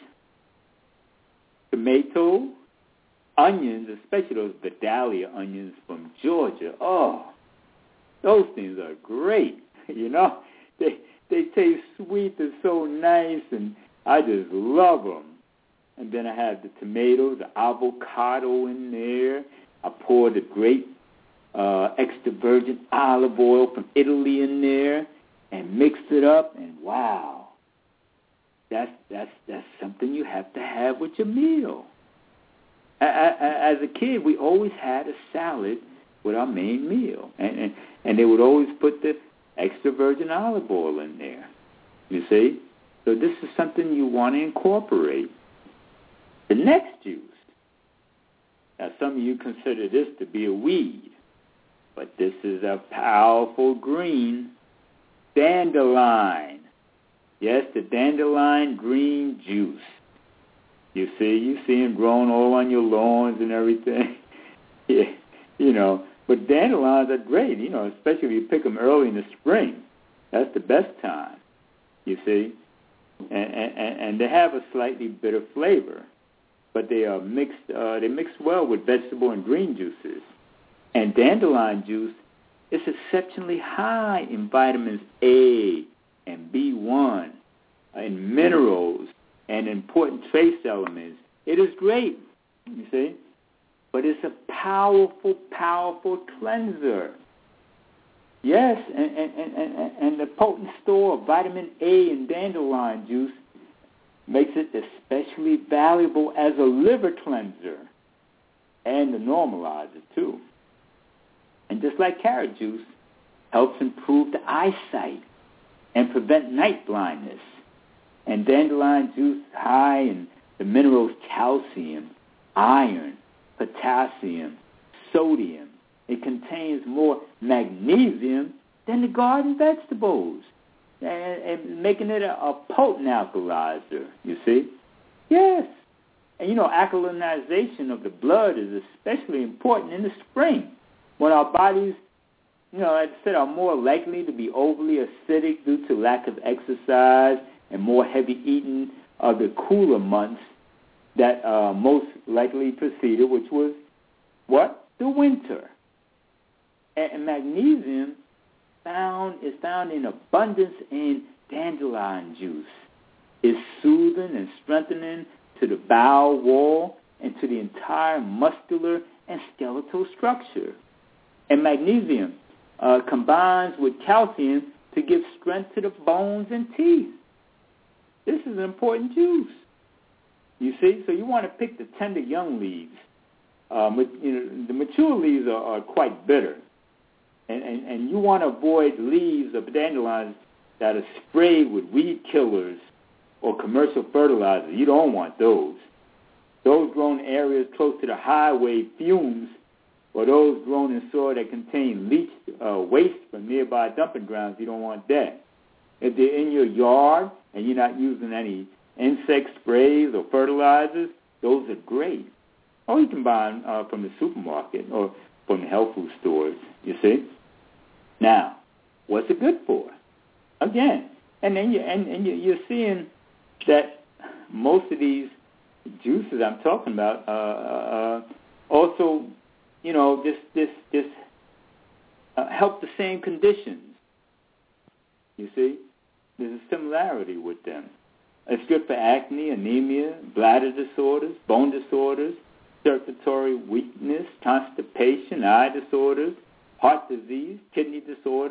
tomato, onions, especially those Vidalia onions from Georgia. Oh, those things are great. You know, they they taste sweet. They're so nice, and I just love them. And then I have the tomatoes, the avocado in there. I pour the great uh, extra virgin olive oil from Italy in there and mix it up, and wow, that's that's that's something you have to have with your meal. As a kid, we always had a salad with our main meal, and and, and they would always put the extra virgin olive oil in there. You see, so this is something you want to incorporate. The next juice, now some of you consider this to be a weed, but this is a powerful green, dandelion. Yes, the dandelion green juice. You see, you see them growing all on your lawns and everything. Yeah, you know, but dandelions are great, you know, especially if you pick them early in the spring. That's the best time, you see. And, and, and they have a slightly bitter flavor, but they are mixed. Uh, they mix well with vegetable and green juices. And dandelion juice is exceptionally high in vitamins A and B one, and minerals, and important trace elements. It is great, you see, but it's a powerful, powerful cleanser. Yes, and, and, and, and the potent store of vitamin A in dandelion juice makes it especially valuable as a liver cleanser and a normalizer, too. And just like carrot juice, helps improve the eyesight and prevent night blindness. And dandelion juice high in the minerals calcium, iron, potassium, sodium. It contains more magnesium than the garden vegetables, and, and making it a, a potent alkalizer, you see? Yes. And, you know, alkalinization of the blood is especially important in the spring when our bodies, you know, like I said, are more likely to be overly acidic due to lack of exercise and more heavy eating of the cooler months that uh, most likely preceded, which was, what? The winter. And, and magnesium found is found in abundance in dandelion juice. It's soothing and strengthening to the bowel wall and to the entire muscular and skeletal structure. And magnesium uh, combines with calcium to give strength to the bones and teeth. This is an important juice. You see, so you want to pick the tender young leaves. Um, with, you know, the mature leaves are, are quite bitter, and, and and you want to avoid leaves of dandelions that are sprayed with weed killers or commercial fertilizer. You don't want those. Those grown in areas close to the highway fumes, or those grown in soil that contain leached uh, waste from nearby dumping grounds. You don't want that. If they're in your yard and you're not using any insect sprays or fertilizers, those are great. Or you can buy them uh, from the supermarket or from the health food stores, you see. Now, what's it good for? Again, and then you, and, and you, you're seeing that most of these juices I'm talking about uh, uh, also, you know, just, just, just uh, help the same conditions, you see. There's a similarity with them. It's good for acne, anemia, bladder disorders, bone disorders, circulatory weakness, constipation, eye disorders, heart disease, kidney disorders,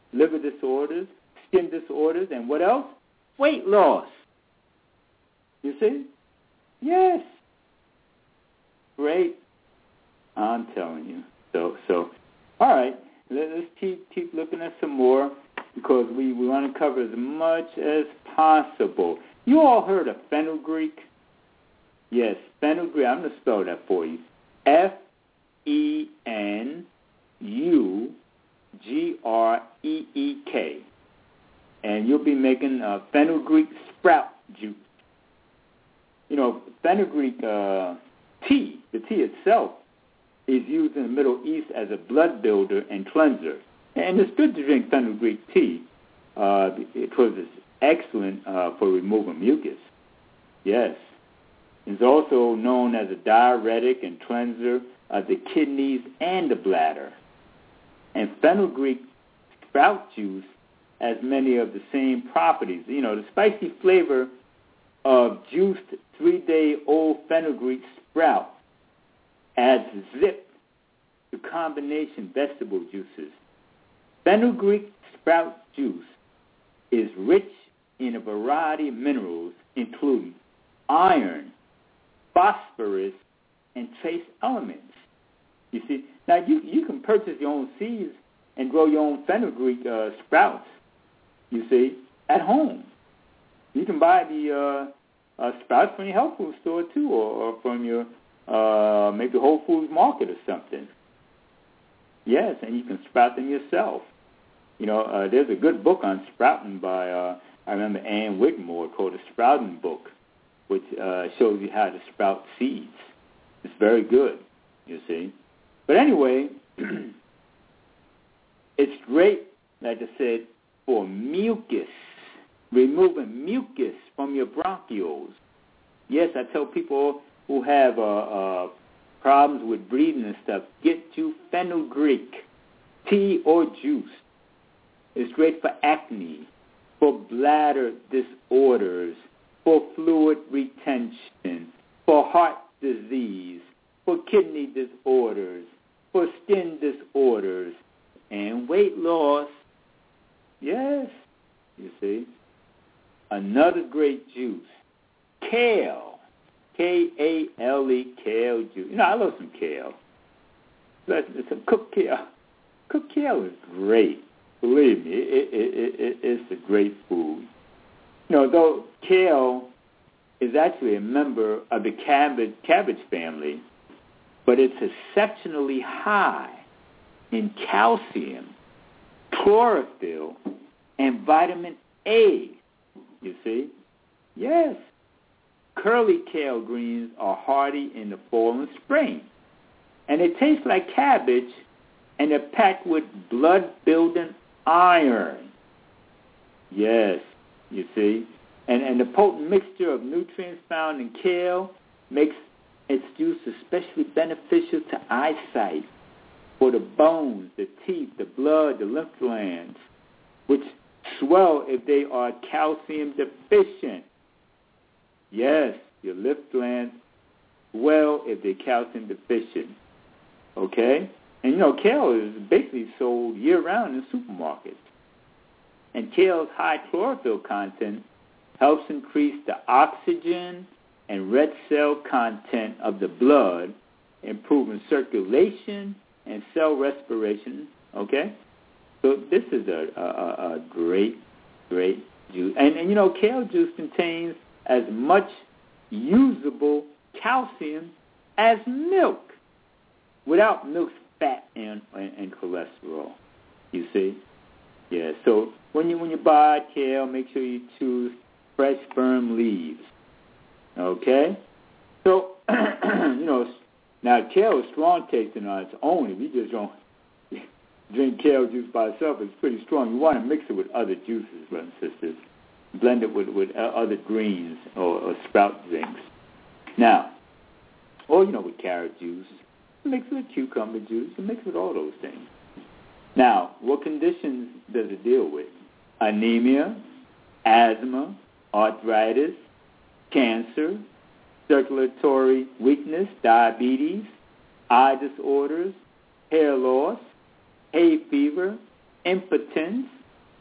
liver disorders, skin disorders, and what else? Weight loss. You see? Yes. Great. I'm telling you. So, so, all right. Let's keep keep looking at some more because we, we want to cover as much as possible. You all heard of fenugreek? Yes, fenugreek. I'm going to spell that for you. F E N U G R E E K. And you'll be making uh, fenugreek sprout juice. You know, fenugreek uh, tea, the tea itself, is used in the Middle East as a blood builder and cleanser. And it's good to drink fenugreek tea uh, because it's excellent uh, for removing mucus. Yes. It's also known as a diuretic and cleanser of the kidneys and the bladder. And fenugreek sprout juice has many of the same properties. You know, the spicy flavor of juiced three-day-old fenugreek sprout adds zip to combination vegetable juices. Fenugreek sprout juice is rich in a variety of minerals, including iron, phosphorus, and trace elements. You see, now you, you can purchase your own seeds and grow your own fenugreek uh, sprouts, you see, at home. You can buy the uh, uh, sprouts from your health food store, too, or, or from your uh, maybe Whole Foods market or something. Yes, and you can sprout them yourself. You know, uh, there's a good book on sprouting by, uh, I remember Ann Whitmore, called The Sprouting Book, which uh, shows you how to sprout seeds. It's very good, you see. But anyway, it's great, like I said, for mucus, removing mucus from your bronchioles. Yes, I tell people who have uh, uh, problems with breathing and stuff, get you fenugreek, tea or juice. It's great for acne, for bladder disorders, for fluid retention, for heart disease, for kidney disorders, for skin disorders, and weight loss. Yes, you see. Another great juice, kale, K A L E, kale juice. You know, I love some kale. But some cooked kale. Cooked kale is great. Believe me, it, it, it, it's a great food. You know, though kale is actually a member of the cabbage, cabbage family, but it's exceptionally high in calcium, chlorophyll, and vitamin A, you see? Yes. Curly kale greens are hardy in the fall and spring, and they taste like cabbage, and they're packed with blood-building iron. Yes, you see? And, and the potent mixture of nutrients found in kale makes its juice especially beneficial to eyesight, for the bones, the teeth, the blood, the lymph glands, which swell if they are calcium deficient. Yes, your lymph glands swell if they're calcium deficient. Okay? And, you know, kale is basically sold year-round in supermarkets. And kale's high chlorophyll content helps increase the oxygen and red cell content of the blood, improving circulation and cell respiration, okay? So this is a, a, a great, great juice. And, and, you know, kale juice contains as much usable calcium as milk without milk's fat and, and, and cholesterol, you see? Yeah, so when you when you buy kale, make sure you choose fresh, firm leaves, okay? So, you know, now kale is strong tasting on its own. If you just don't drink kale juice by itself, it's pretty strong. You want to mix it with other juices, brothers and sisters. Blend it with, with other greens or, or sprout drinks. Now, or, you know, with carrot juice, mix it with cucumber juice, and mix it with all those things. Now, what conditions does it deal with? Anemia, asthma, arthritis, cancer, circulatory weakness, diabetes, eye disorders, hair loss, hay fever, impotence,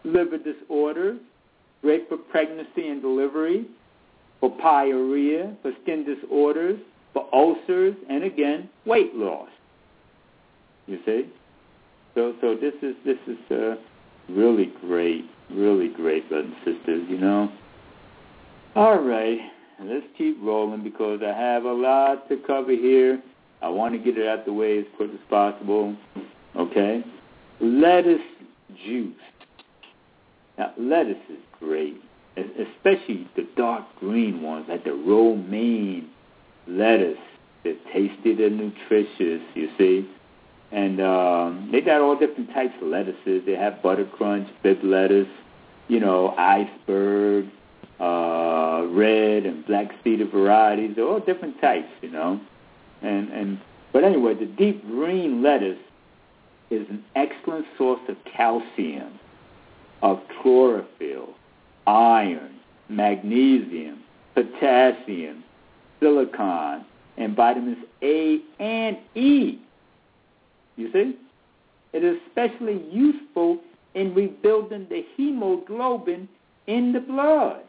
liver disorders, great for pregnancy and delivery, for pyorrhea, for skin disorders, for ulcers, and again, weight loss. You see? So so this is this is uh, really great, really great, brothers and sisters, you know. All right, let's keep rolling because I have a lot to cover here. I want to get it out the way as quick as possible. Okay? Lettuce juice. Now, lettuce is great, especially the dark green ones, like the romaine lettuce. They're tasty, they're nutritious, you see. And um, they got all different types of lettuces. They have butter crunch, bib lettuce, you know, iceberg, uh, red and black seeded varieties. They're all different types, you know. And and but anyway, the deep green lettuce is an excellent source of calcium, of chlorophyll, iron, magnesium, potassium, silicon, and vitamins A and E. You see? It is especially useful in rebuilding the hemoglobin in the blood.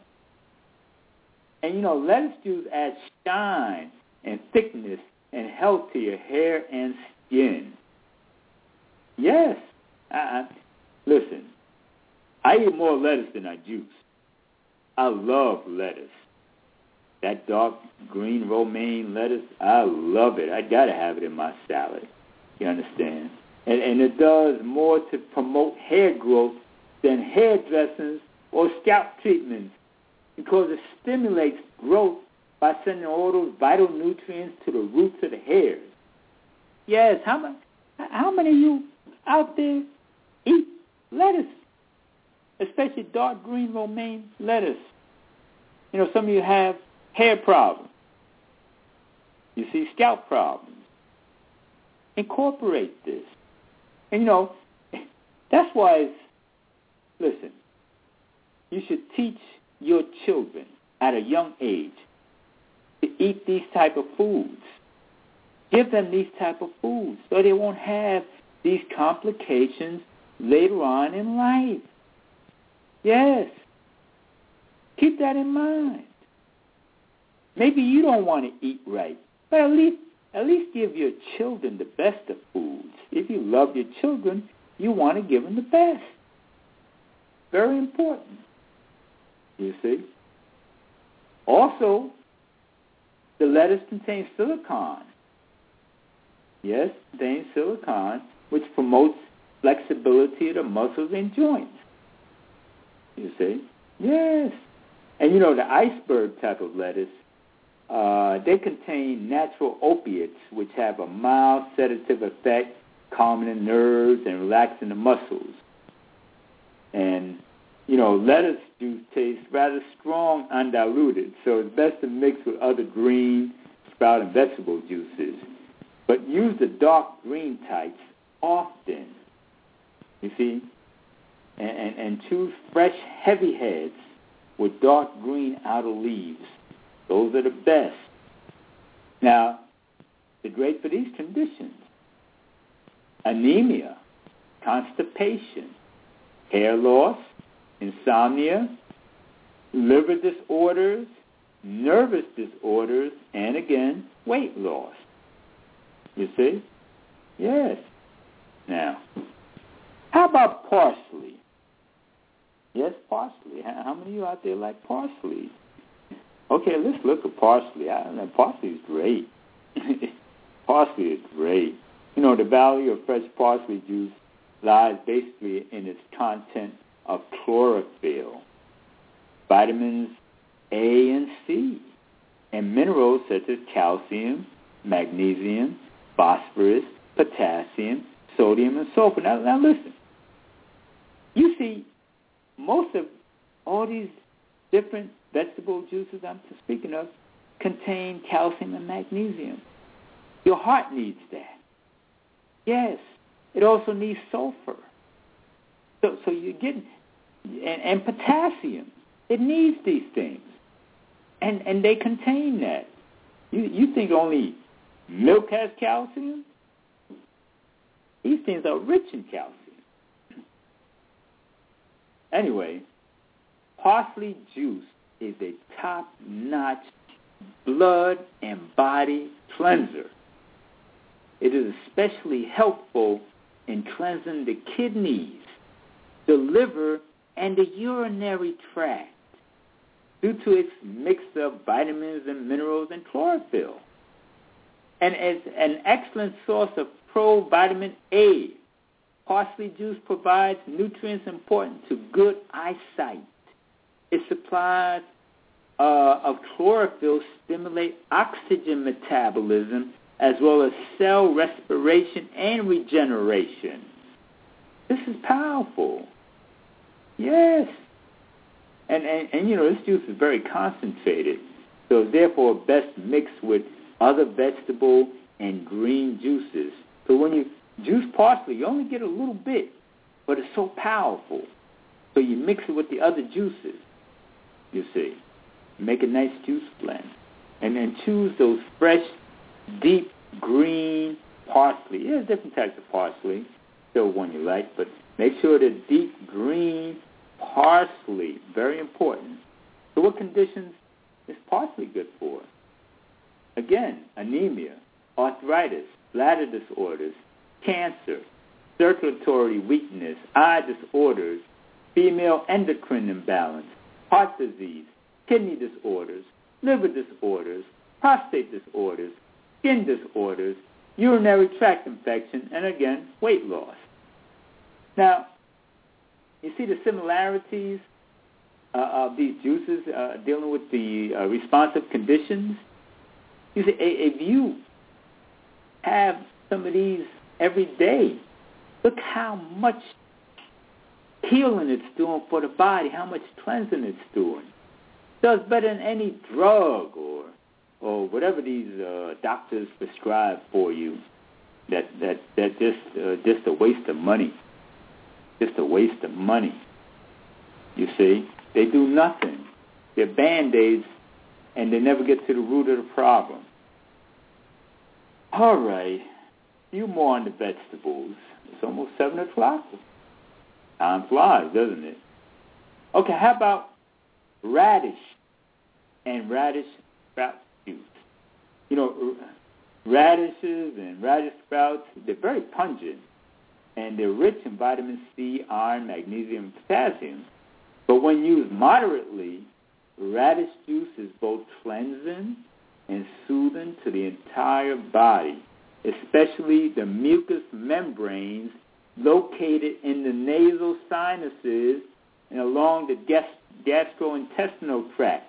And, you know, lettuce juice adds shine and thickness and health to your hair and skin. Yes. I, listen, I eat more lettuce than I juice. I love lettuce. That dark green romaine lettuce, I love it. I got to have it in my salad. You understand? And, and it does more to promote hair growth than hair dressings or scalp treatments because it stimulates growth by sending all those vital nutrients to the roots of the hairs. Yes, how many, how many of you out there eat lettuce, especially dark green romaine lettuce? You know, some of you have hair problems. You see, scalp problems. Incorporate this. And, you know, that's why, it's, listen, you should teach your children at a young age to eat these type of foods. Give them these type of foods so they won't have these complications later on in life. Yes. Keep that in mind. Maybe you don't want to eat right, but at least At least give your children the best of foods. If you love your children, you want to give them the best. Very important. You see? Also, the lettuce contains silicon. Yes, it contains silicon, which promotes flexibility of the muscles and joints. You see? Yes. And you know, the iceberg type of lettuce, Uh, they contain natural opiates, which have a mild sedative effect, calming the nerves and relaxing the muscles. And, you know, lettuce juice tastes rather strong, undiluted, so it's best to mix with other green, sprout, and vegetable juices. But use the dark green types often, you see, and, and, and choose fresh, heavy heads with dark green outer leaves. Those are the best. Now, they're great for these conditions: anemia, constipation, hair loss, insomnia, liver disorders, nervous disorders, and again, weight loss. You see? Yes. Now, how about parsley? Yes, parsley. How many of you out there like parsley? Okay, let's look at parsley. I don't know, parsley is great. Parsley is great. You know, the value of fresh parsley juice lies basically in its content of chlorophyll, vitamins A and C, and minerals such as calcium, magnesium, phosphorus, potassium, sodium, and sulfur. Now, now listen. You see, most of all these different vegetable juices I'm speaking of contain calcium and magnesium. Your heart needs that. Yes. It also needs sulfur. So, so you're getting, and, and potassium. It needs these things. And and they contain that. You you think only milk has calcium? These things are rich in calcium. Anyway, parsley juice is a top-notch blood and body cleanser. It is especially helpful in cleansing the kidneys, the liver, and the urinary tract due to its mix of vitamins and minerals and chlorophyll. And as an excellent source of provitamin A, parsley juice provides nutrients important to good eyesight. Its supplies uh, of chlorophyll stimulate oxygen metabolism as well as cell respiration and regeneration. This is powerful. Yes. And, and, and, you know, this juice is very concentrated, so it's therefore best mixed with other vegetable and green juices. So when you juice parsley, you only get a little bit, but it's so powerful. So you mix it with the other juices, you see. Make a nice juice blend. And then choose those fresh, deep green parsley. There's different types of parsley, still one you like, but make sure the deep green parsley, very important. So what conditions is parsley good for? Again, anemia, arthritis, bladder disorders, cancer, circulatory weakness, eye disorders, female endocrine imbalance, heart disease, kidney disorders, liver disorders, prostate disorders, skin disorders, urinary tract infection, and again, weight loss. Now, you see the similarities uh, of these juices uh, dealing with the uh, responsive conditions? You see, if you have some of these every day, look how much healing it's doing for the body, how much cleansing it's doing. It does better than any drug or or whatever these uh, doctors prescribe for you. That that that just uh, just a waste of money. Just a waste of money. You see, they do nothing. They're Band-Aids, and they never get to the root of the problem. All right, a few more on the vegetables. It's almost seven o'clock. Time flies, doesn't it? Okay, how about radish and radish sprout juice? You know, radishes and radish sprouts, they're very pungent, and they're rich in vitamin C, iron, magnesium, and potassium. But when used moderately, radish juice is both cleansing and soothing to the entire body, especially the mucous membranes located in the nasal sinuses and along the gas- gastrointestinal tract.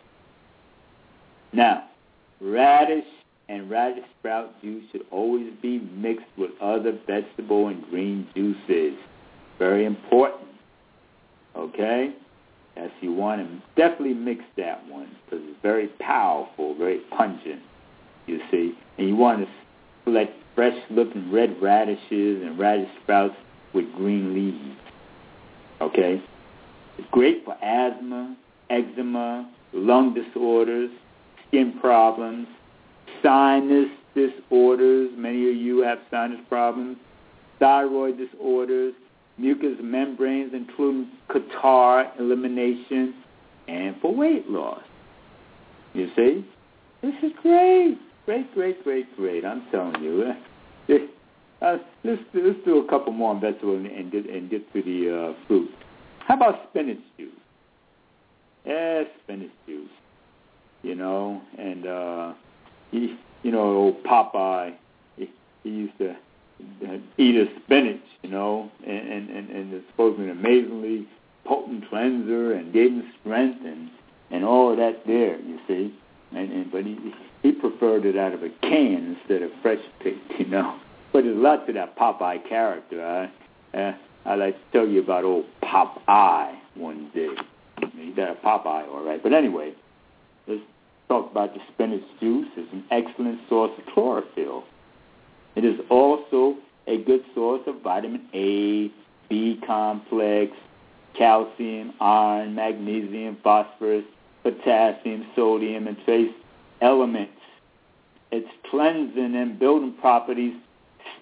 Now, radish and radish sprout juice should always be mixed with other vegetable and green juices. Very important. Okay? Yes, you want to definitely mix that one because it's very powerful, very pungent, you see. And you want to select fresh-looking red radishes and radish sprouts with green leaves. Okay? It's great for asthma, eczema, lung disorders, skin problems, sinus disorders. Many of you have sinus problems. Thyroid disorders, mucous membranes, including catarrh elimination, and for weight loss. You see? This is great. Great, great, great, great. I'm telling you. Uh, uh, let's, let's do a couple more on vegetables and, and, get, and get to the uh, fruit. How about spinach juice? Yeah, spinach juice. You know, and, uh, he, you know, old Popeye, he, he used to eat a spinach, you know, and, and, and, and it's supposed to be an amazingly potent cleanser and gave him strength and, and all of that there, you see. And, and but he he preferred it out of a can instead of fresh picked, you know. But there's a lot to that Popeye character. I, uh, I like to tell you about old Popeye one day. He got a Popeye, all right. But anyway, let's talk about the spinach juice. It's an excellent source of chlorophyll. It is also a good source of vitamin A, B complex, calcium, iron, magnesium, phosphorus, potassium, sodium, and trace elements. Its cleansing and building properties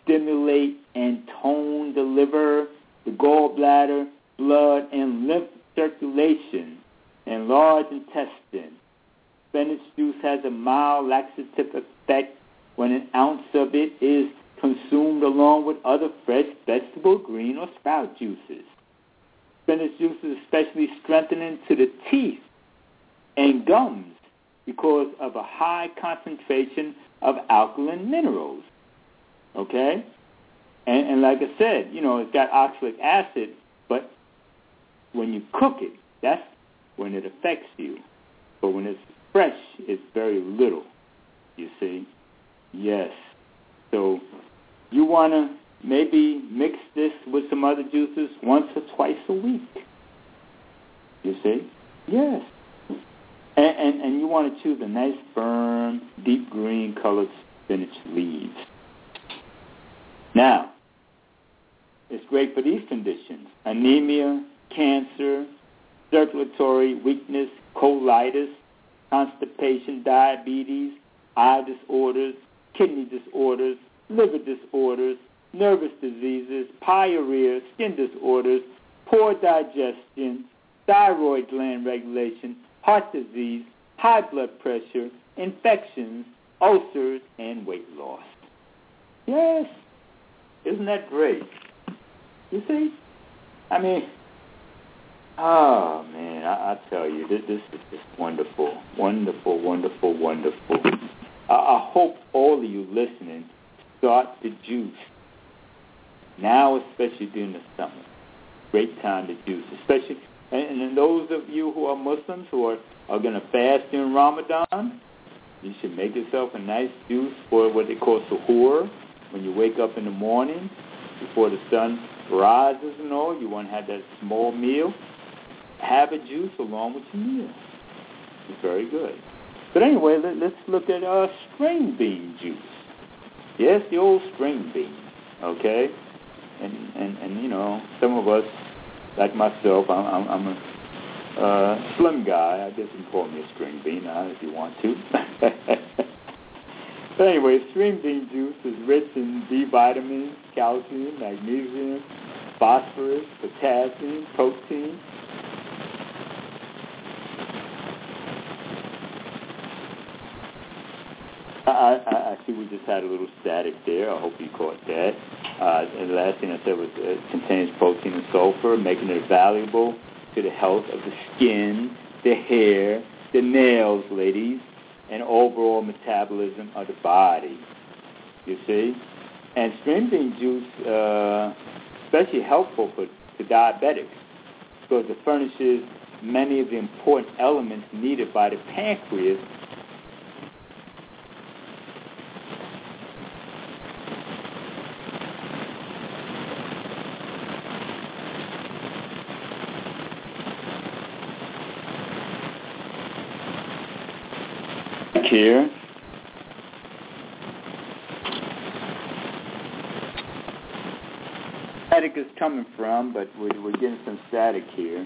stimulate and tone the liver, the gallbladder, blood, and lymph circulation and large intestine. Spinach juice has a mild laxative effect when an ounce of it is consumed along with other fresh vegetable, green, or sprout juices. Spinach juice is especially strengthening to the teeth and gums because of a high concentration of alkaline minerals. Okay? And, and like I said, you know, it's got oxalic acid, but when you cook it, that's when it affects you. But when it's fresh, it's very little, you see. Yes. So you want to maybe mix this with some other juices once or twice a week, you see. Yes. And, and, and you want to choose a nice, firm, deep green colored spinach leaves. Now, it's great for these conditions: anemia, cancer, circulatory weakness, colitis, constipation, diabetes, eye disorders, kidney disorders, liver disorders, nervous diseases, pyorrhea, skin disorders, poor digestion, thyroid gland regulation, heart disease, high blood pressure, infections, ulcers, and weight loss. Yes. Isn't that great? You see? I mean, oh, man, I, I tell you, this, this is just wonderful, wonderful, wonderful, wonderful. I, I hope all of you listening start to juice now, especially during the summer. Great time to juice, especially, and, and then those of you who are Muslims who are, are going to fast during Ramadan, you should make yourself a nice juice for what they call suhoor. When you wake up in the morning, before the sun rises and all, you want to have that small meal. Have a juice along with your meal. It's very good. But anyway, let, let's look at uh, string bean juice. Yes, the old string bean, okay? And, and, and you know, some of us, like myself, I'm, I'm, I'm a uh, slim guy. I guess you can call me a string bean uh, if you want to. But anyway, string bean juice is rich in B vitamins, calcium, magnesium, phosphorus, potassium, protein. I, I, I see we just had a little static there. I hope you caught that. Uh, and the last thing I said was it contains protein and sulfur, making it valuable to the health of the skin, the hair, the nails, ladies, and overall metabolism of the body, you see. And string bean juice, uh, especially helpful for to diabetics because it furnishes many of the important elements needed by the pancreas here. Static is coming from, but we're, we're getting some static here.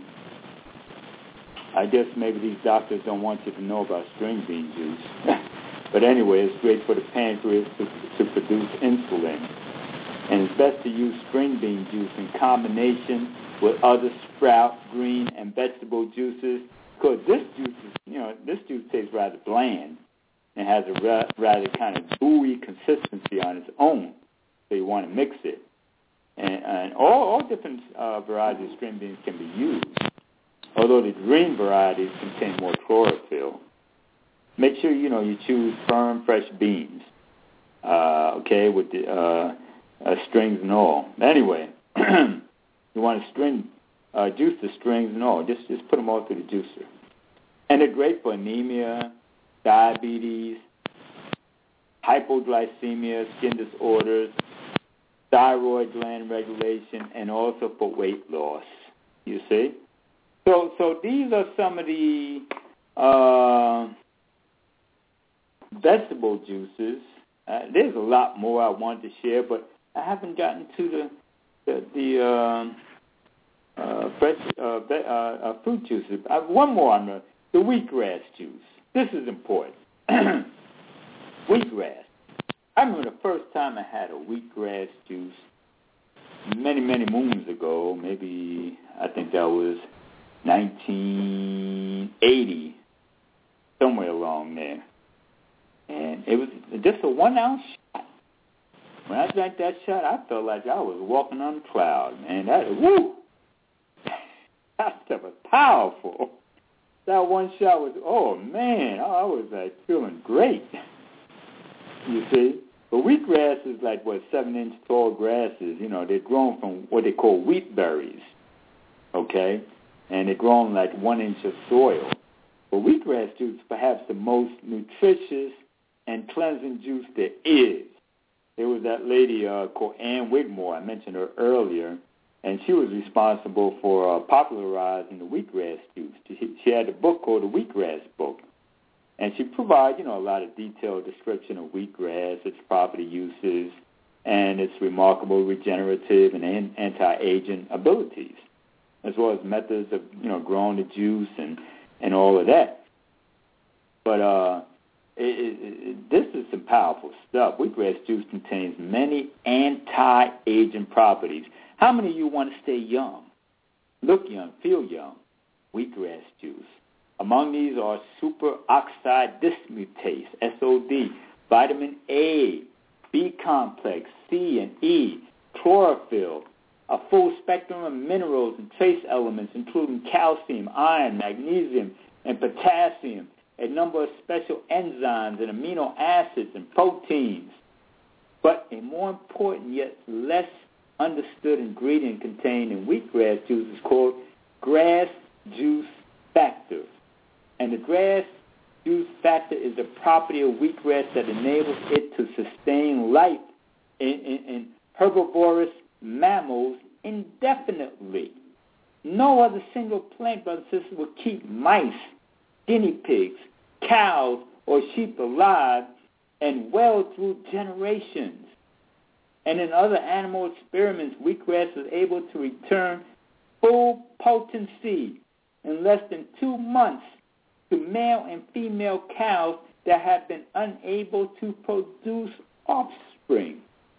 I guess maybe these doctors don't want you to know about string bean juice. But anyway, it's great for the pancreas to, to produce insulin. And it's best to use string bean juice in combination with other sprout, green, and vegetable juices because this juice is, you know, this juice tastes rather bland and has a ra- rather kind of gooey consistency on its own. So you want to mix it. And, and all, all different uh, varieties of string beans can be used, although the green varieties contain more chlorophyll. Make sure, you know, you choose firm, fresh beans, uh, okay, with the uh, uh, strings and all. Anyway, you want to string, uh, juice the strings and all. Just, just put them all through the juicer. And they're great for anemia, diabetes, hypoglycemia, skin disorders, thyroid gland regulation, and also for weight loss, you see? So so these are some of the uh, vegetable juices. Uh, there's a lot more I wanted to share, but I haven't gotten to the the, the uh, uh, fresh, uh, uh, uh, fruit juices. I have one more on the, the wheatgrass juice. This is important. Wheatgrass. I remember the first time I had a wheatgrass juice many, many moons ago. Maybe I think that was nineteen eighty, somewhere along there. And it was just a one-ounce shot. When I drank that shot, I felt like I was walking on a cloud, man. That, woo! That stuff was powerful. That one shot was, oh, man, I was, like, feeling great. You see? But wheatgrass is like, what, seven-inch tall grasses. You know, they're grown from what they call wheat berries, okay? And they're grown like one inch of soil. But wheatgrass juice is perhaps the most nutritious and cleansing juice there is. There was that lady uh, called Ann Wigmore, I mentioned her earlier, and she was responsible for uh, popularizing the wheatgrass juice. She, she had a book called the Wheatgrass Book, and she provides, you know, a lot of detailed description of wheatgrass, its property uses, and its remarkable regenerative and anti-aging abilities, as well as methods of, you know, growing the juice and, and all of that. But uh, it, it, it, this is some powerful stuff. Wheatgrass juice contains many anti-aging properties. How many of you want to stay young, look young, feel young? Wheatgrass juice. Among these are superoxide dismutase, S O D, vitamin A, B complex, C and E, chlorophyll, a full spectrum of minerals and trace elements, including calcium, iron, magnesium, and potassium, a number of special enzymes and amino acids and proteins. But a more important yet less understood ingredient contained in wheatgrass juice is called grass juice factor. And the grass juice factor is a property of wheatgrass that enables it to sustain life in, in, in herbivorous mammals indefinitely. No other single plant, brothers and sisters, will keep mice, guinea pigs, cows, or sheep alive and well through generations. And in other animal experiments, wheatgrass was able to return full potency in less than two months to male and female cows that have been unable to produce offspring.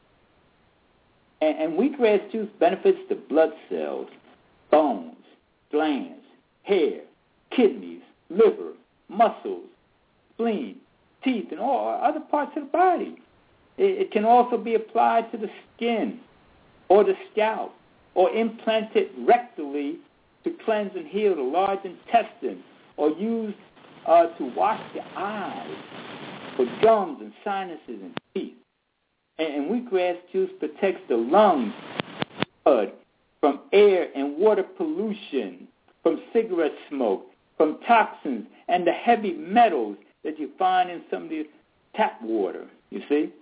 And, and wheatgrass juice benefits the blood cells, bones, glands, hair, kidneys, liver, muscles, spleen, teeth, and all other parts of the body. It can also be applied to the skin or the scalp or implanted rectally to cleanse and heal the large intestine or used uh, to wash the eyes for gums and sinuses and teeth. And, and wheatgrass juice protects the lungs, blood, from air and water pollution, from cigarette smoke, from toxins and the heavy metals that you find in some of the tap water, you see.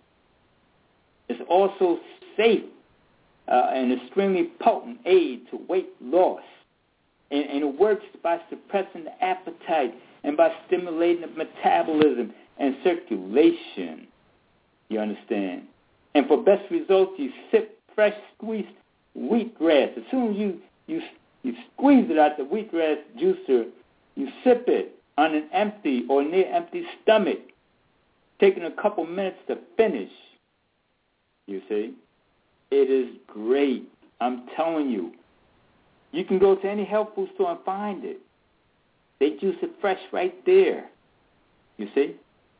It's also safe uh, and extremely potent aid to weight loss. And, and it works by suppressing the appetite and by stimulating the metabolism and circulation. You understand? And for best results, you sip fresh squeezed wheatgrass. As soon as you, you, you squeeze it out the wheatgrass juicer, you sip it on an empty or near empty stomach, taking a couple minutes to finish. You see, it is great. I'm telling you. You can go to any health food store and find it. They juice it fresh right there. You see?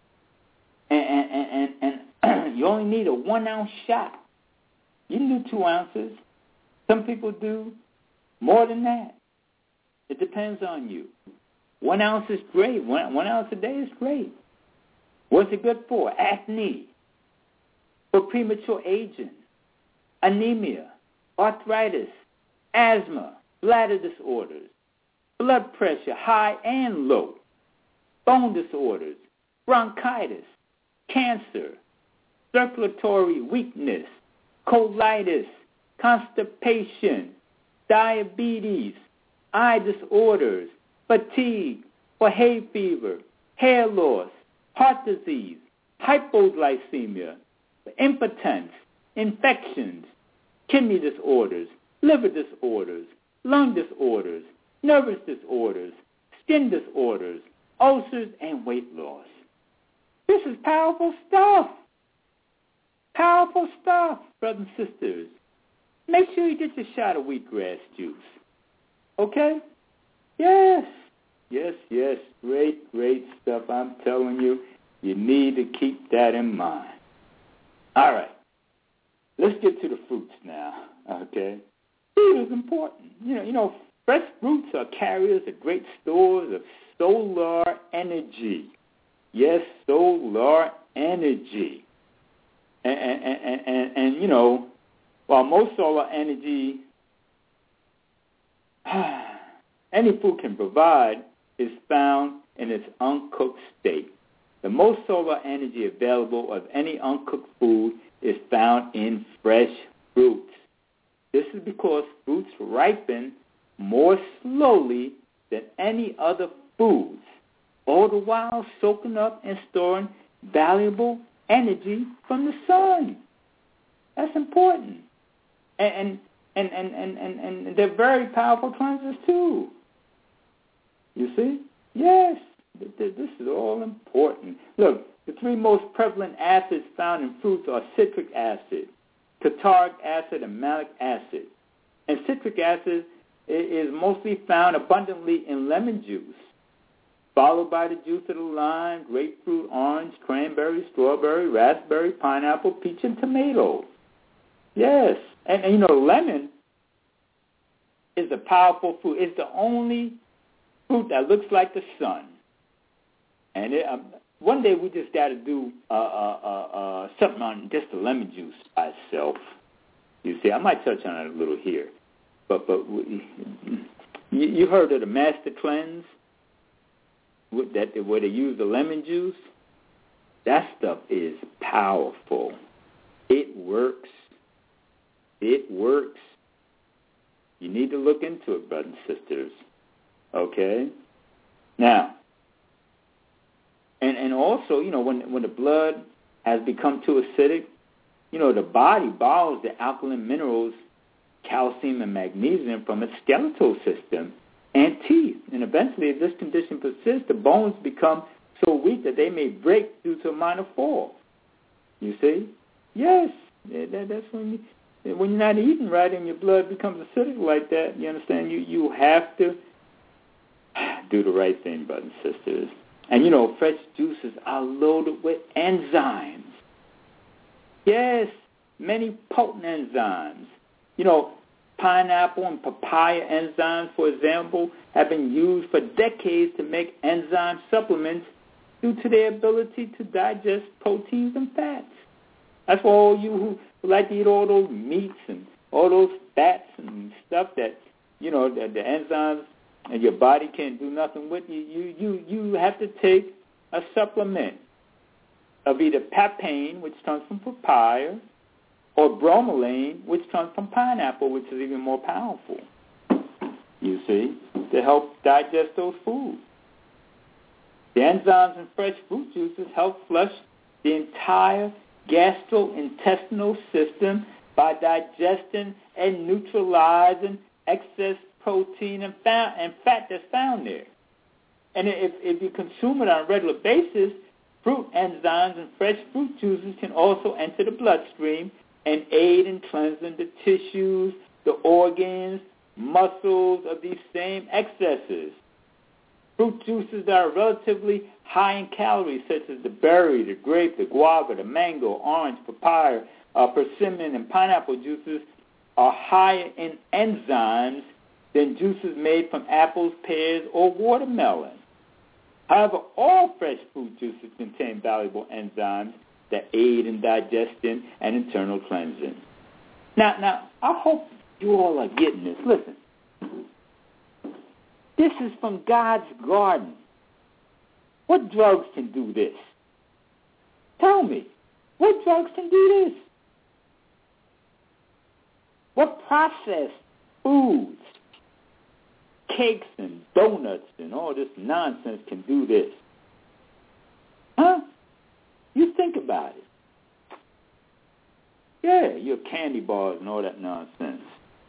And, and, and, and you only need a one-ounce shot. You can do two ounces. Some people do more than that. It depends on you. One ounce is great. One, one ounce a day is great. What's it good for? Acne. For premature aging, anemia, arthritis, asthma, bladder disorders, blood pressure, high and low, bone disorders, bronchitis, cancer, circulatory weakness, colitis, constipation, diabetes, eye disorders, fatigue, for hay fever, hair loss, heart disease, hypoglycemia, impotence, infections, kidney disorders, liver disorders, lung disorders, nervous disorders, skin disorders, ulcers, and weight loss. This is powerful stuff. Powerful stuff, brothers and sisters. Make sure you get your shot of wheatgrass juice. Okay? Yes, yes, yes. Great, great stuff. I'm telling you, you need to keep that in mind. All right. Let's get to the fruits now, okay? Food is important. You know, you know, fresh fruits are carriers of great stores of solar energy. Yes, solar energy. And, and, and, and, and you know, while most solar energy any food can provide is found in its uncooked state. The most solar energy available of any uncooked food is found in fresh fruits. This is because fruits ripen more slowly than any other foods, all the while soaking up and storing valuable energy from the sun. That's important. And and, and, and, and, and they're very powerful cleansers too. You see? Yes. This is all important. Look, the three most prevalent acids found in fruits are citric acid, tartaric acid, and malic acid. And citric acid is mostly found abundantly in lemon juice, followed by the juice of the lime, grapefruit, orange, cranberry, strawberry, raspberry, pineapple, peach, and tomato. Yes. And, and you know, lemon is a powerful fruit. It's the only fruit that looks like the sun. And it, um, one day we just got to do uh, uh, uh, uh, something on just the lemon juice by itself. You see, I might touch on it a little here. But but we, you, you heard of the Master Cleanse, that where they use the lemon juice? That stuff is powerful. It works. It works. You need to look into it, brothers and sisters. Okay? Now, and, and also, you know, when when the blood has become too acidic, you know, the body borrows the alkaline minerals, calcium and magnesium, from its skeletal system and teeth. And eventually, if this condition persists, the bones become so weak that they may break due to a minor fall. You see? Yes. That, that's when you, when you're not eating right and your blood becomes acidic like that, you understand, you, you have to do the right thing, brothers and sisters. And, you know, fresh juices are loaded with enzymes. Yes, many potent enzymes. You know, pineapple and papaya enzymes, for example, have been used for decades to make enzyme supplements due to their ability to digest proteins and fats. That's for all you who like to eat all those meats and all those fats and stuff that, you know, the, the enzymes and your body can't do nothing with. You, you, you, you have to take a supplement of either papain, which comes from papaya, or bromelain, which comes from pineapple, which is even more powerful, you see, to help digest those foods. The enzymes in fresh fruit juices help flush the entire gastrointestinal system by digesting and neutralizing excess protein and fat, and fat that's found there. And if, if you consume it on a regular basis, fruit enzymes and fresh fruit juices can also enter the bloodstream and aid in cleansing the tissues, the organs, muscles of these same excesses. Fruit juices that are relatively high in calories, such as the berry, the grape, the guava, the mango, orange, papaya, uh, persimmon, and pineapple juices, are higher in enzymes than juices made from apples, pears, or watermelon. However, all fresh fruit juices contain valuable enzymes that aid in digestion and internal cleansing. Now, now, I hope you all are getting this. Listen, this is from God's garden. What drugs can do this? Tell me, what drugs can do this? What processed foods, cakes and donuts and all this nonsense can do this? Huh? You think about it. Yeah, your candy bars and all that nonsense.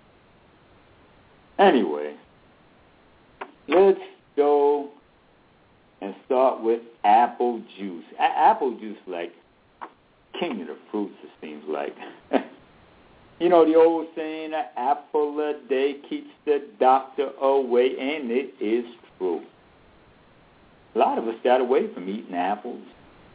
Anyway, let's go and start with apple juice. A- apple juice, like king of the fruits, it seems like. You know, the old saying, an apple a day keeps the doctor away, and it is true. A lot of us got away from eating apples,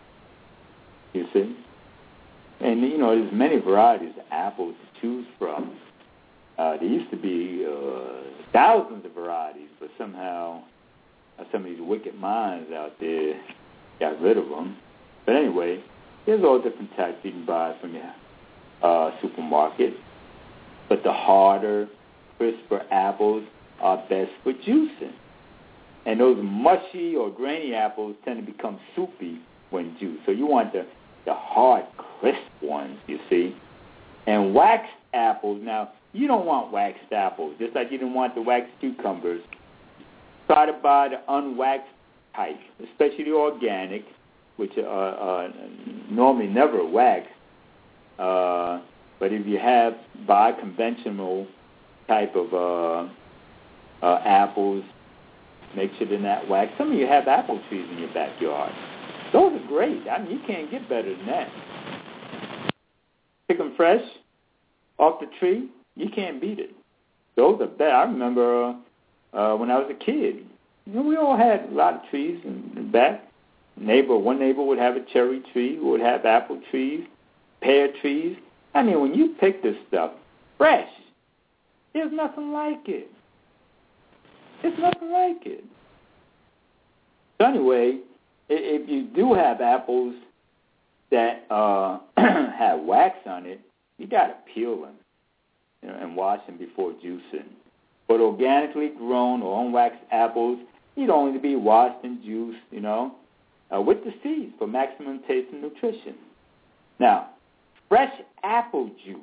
you see. And, you know, there's many varieties of apples to choose from. Uh, there used to be uh, thousands of varieties, but somehow uh, some of these wicked minds out there got rid of them. But anyway, there's all different types you can buy from your uh, supermarket. But the harder, crisper apples are best for juicing. And those mushy or grainy apples tend to become soupy when juiced. So you want the, the hard, crisp ones, you see. And waxed apples, now, you don't want waxed apples, just like you didn't want the waxed cucumbers. Try to buy the unwaxed type, especially the organic, which are uh, normally never waxed. Uh, but if you have, buy conventional type of uh, uh, apples, make sure they're not waxed. Some of you have apple trees in your backyard. Those are great. I mean, you can't get better than that. Pick them fresh off the tree, you can't beat it. Those are better. I remember uh, when I was a kid, you know, we all had a lot of trees in the back. Neighbor, one neighbor would have a cherry tree, would have apple trees, pear trees. I mean, when you pick this stuff fresh, there's nothing like it. There's nothing like it. So anyway, if you do have apples that uh, have wax on it, you got to peel them, you know, and wash them before juicing. But organically grown or unwaxed apples need only to be washed and juiced, you know, uh, with the seeds for maximum taste and nutrition. Now, fresh apple juice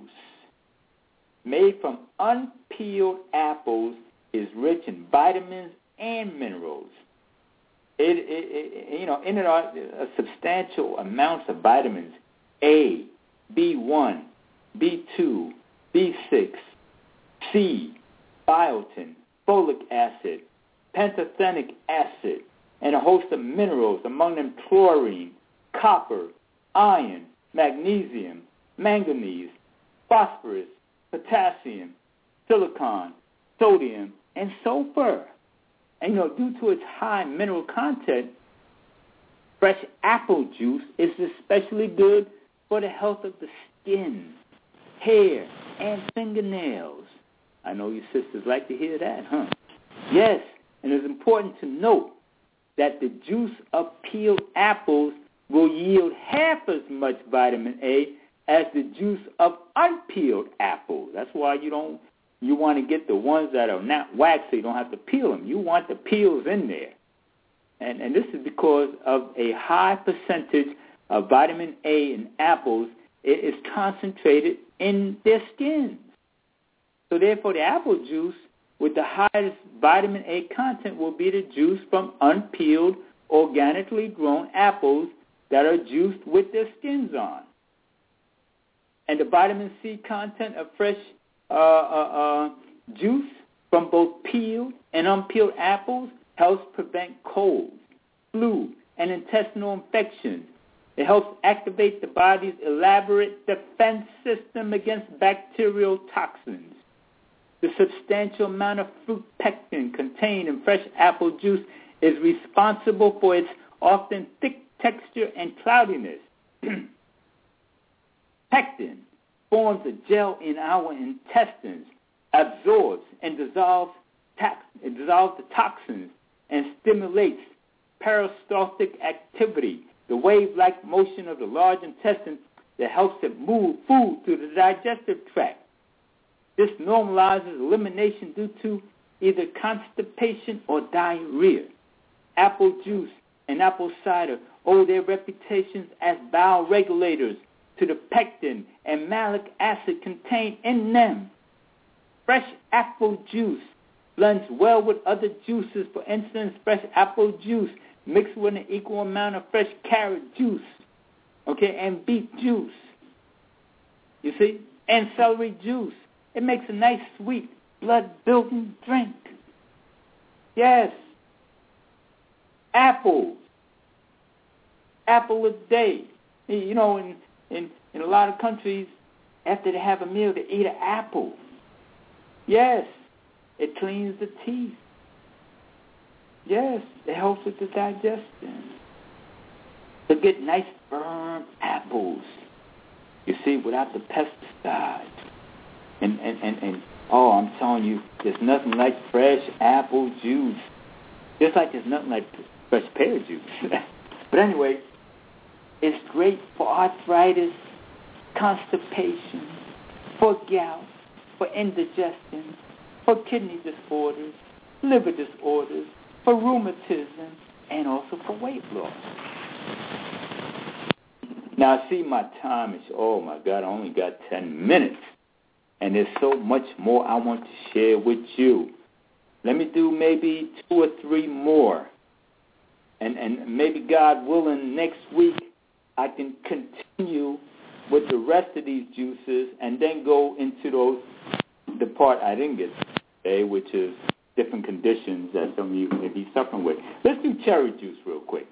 made from unpeeled apples is rich in vitamins and minerals. It, it, it you know, in it are a substantial amounts of vitamins A, B one, B two, B six, C, biotin, folic acid, pantothenic acid, and a host of minerals, among them chlorine, copper, iron, magnesium, manganese, phosphorus, potassium, silicon, sodium, and sulfur. And, you know, due to its high mineral content, fresh apple juice is especially good for the health of the skin, hair, and fingernails. I know you sisters like to hear that, huh? Yes, and it's important to note that the juice of peeled apples will yield half as much vitamin A as the juice of unpeeled apples. That's why you don't you want to get the ones that are not waxed so you don't have to peel them. You want the peels in there. And and this is because of a high percentage of vitamin A in apples. It is concentrated in their skins. So therefore the apple juice with the highest vitamin A content will be the juice from unpeeled, organically grown apples that are juiced with their skins on. And the vitamin C content of fresh uh, uh, uh, juice from both peeled and unpeeled apples helps prevent colds, flu, and intestinal infections. It helps activate the body's elaborate defense system against bacterial toxins. The substantial amount of fruit pectin contained in fresh apple juice is responsible for its often thick texture and cloudiness. Pectin forms a gel in our intestines, absorbs and dissolves, tax, it dissolves the toxins, and stimulates peristaltic activity, the wave-like motion of the large intestine that helps it move food through the digestive tract. This normalizes elimination due to either constipation or diarrhea. Apple juice and apple cider owe their reputations as bowel regulators to the pectin and malic acid contained in them. Fresh apple juice blends well with other juices. For instance, fresh apple juice mixed with an equal amount of fresh carrot juice, okay, and beet juice, you see, and celery juice. It makes a nice, sweet, blood-building drink. Yes. Apples. Apple a day. You know, in, in, in a lot of countries, after they have a meal, they eat an apple. Yes, it cleans the teeth. Yes, it helps with the digestion. To get nice firm apples, you see, without the pesticides. And, and, and, and oh, I'm telling you, there's nothing like fresh apple juice. Just like there's nothing like fresh pear juice. But anyway, it's great for arthritis, constipation, for gout, for indigestion, for kidney disorders, liver disorders, for rheumatism, and also for weight loss. Now, I see my time is, oh my God, I only got ten minutes. And there's so much more I want to share with you. Let me do maybe two or three more. And, and maybe, God willing, next week I can continue with the rest of these juices and then go into those, the part I didn't get today, which is different conditions that some of you may be suffering with. Let's do cherry juice real quick.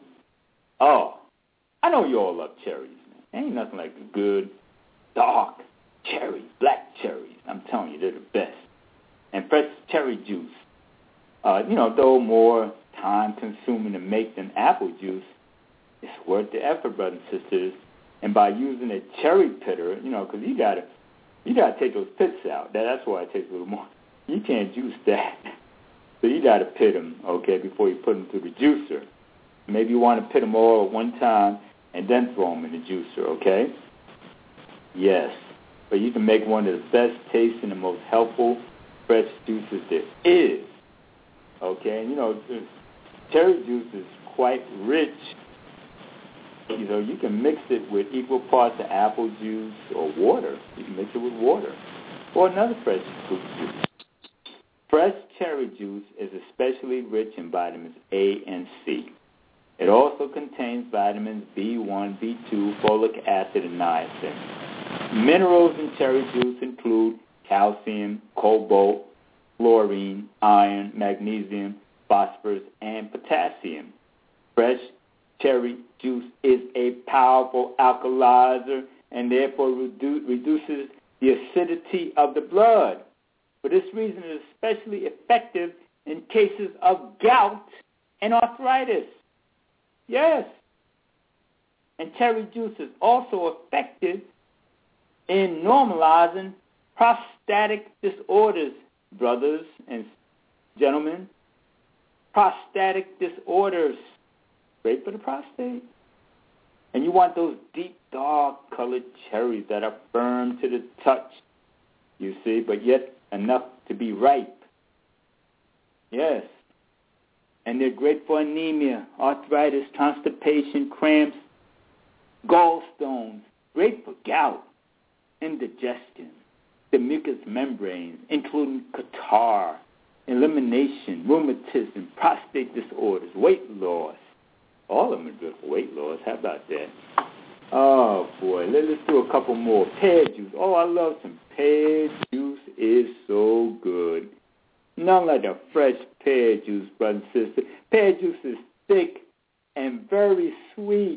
Oh, I know you all love cherries, man. Ain't nothing like a good, dark cherry, black cherries. I'm telling you, they're the best. And fresh cherry juice, uh, you know, though more time-consuming to make than apple juice, it's worth the effort, brothers and sisters. And by using a cherry pitter, you know, because you got to you gotta take those pits out. That, that's why it takes a little more. You can't juice that. So you got to pit them, okay, before you put them through the juicer. Maybe you want to pit them all at one time and then throw them in the juicer, okay? Yes. But you can make one of the best tasting and most helpful fresh juices there is, okay? And, you know, cherry juice is quite rich. You know, you can mix it with equal parts of apple juice or water. You can mix it with water or another fresh fruit juice. Fresh cherry juice is especially rich in vitamins A and C. It also contains vitamins B one, B two, folic acid, and niacin. Minerals in cherry juice include calcium, cobalt, fluorine, iron, magnesium, phosphorus, and potassium. Fresh cherry juice is a powerful alkalizer and therefore redu- reduces the acidity of the blood. For this reason, it is especially effective in cases of gout and arthritis. Yes. And cherry juice is also effective in normalizing prostatic disorders, brothers and gentlemen. Prostatic disorders. Great for the prostate. And you want those deep, dark-colored cherries that are firm to the touch, you see, but yet enough to be ripe. Yes. And they're great for anemia, arthritis, constipation, cramps, gallstones. Great for gout, indigestion, the mucous membranes, including catarrh, elimination, rheumatism, prostate disorders, weight loss. All of them are good for weight loss. How about that? Oh, boy. Let's do a couple more. Pear juice. Oh, I love some pear juice. It's so good. None like a fresh pear juice, brother and sister. Pear juice is thick and very sweet.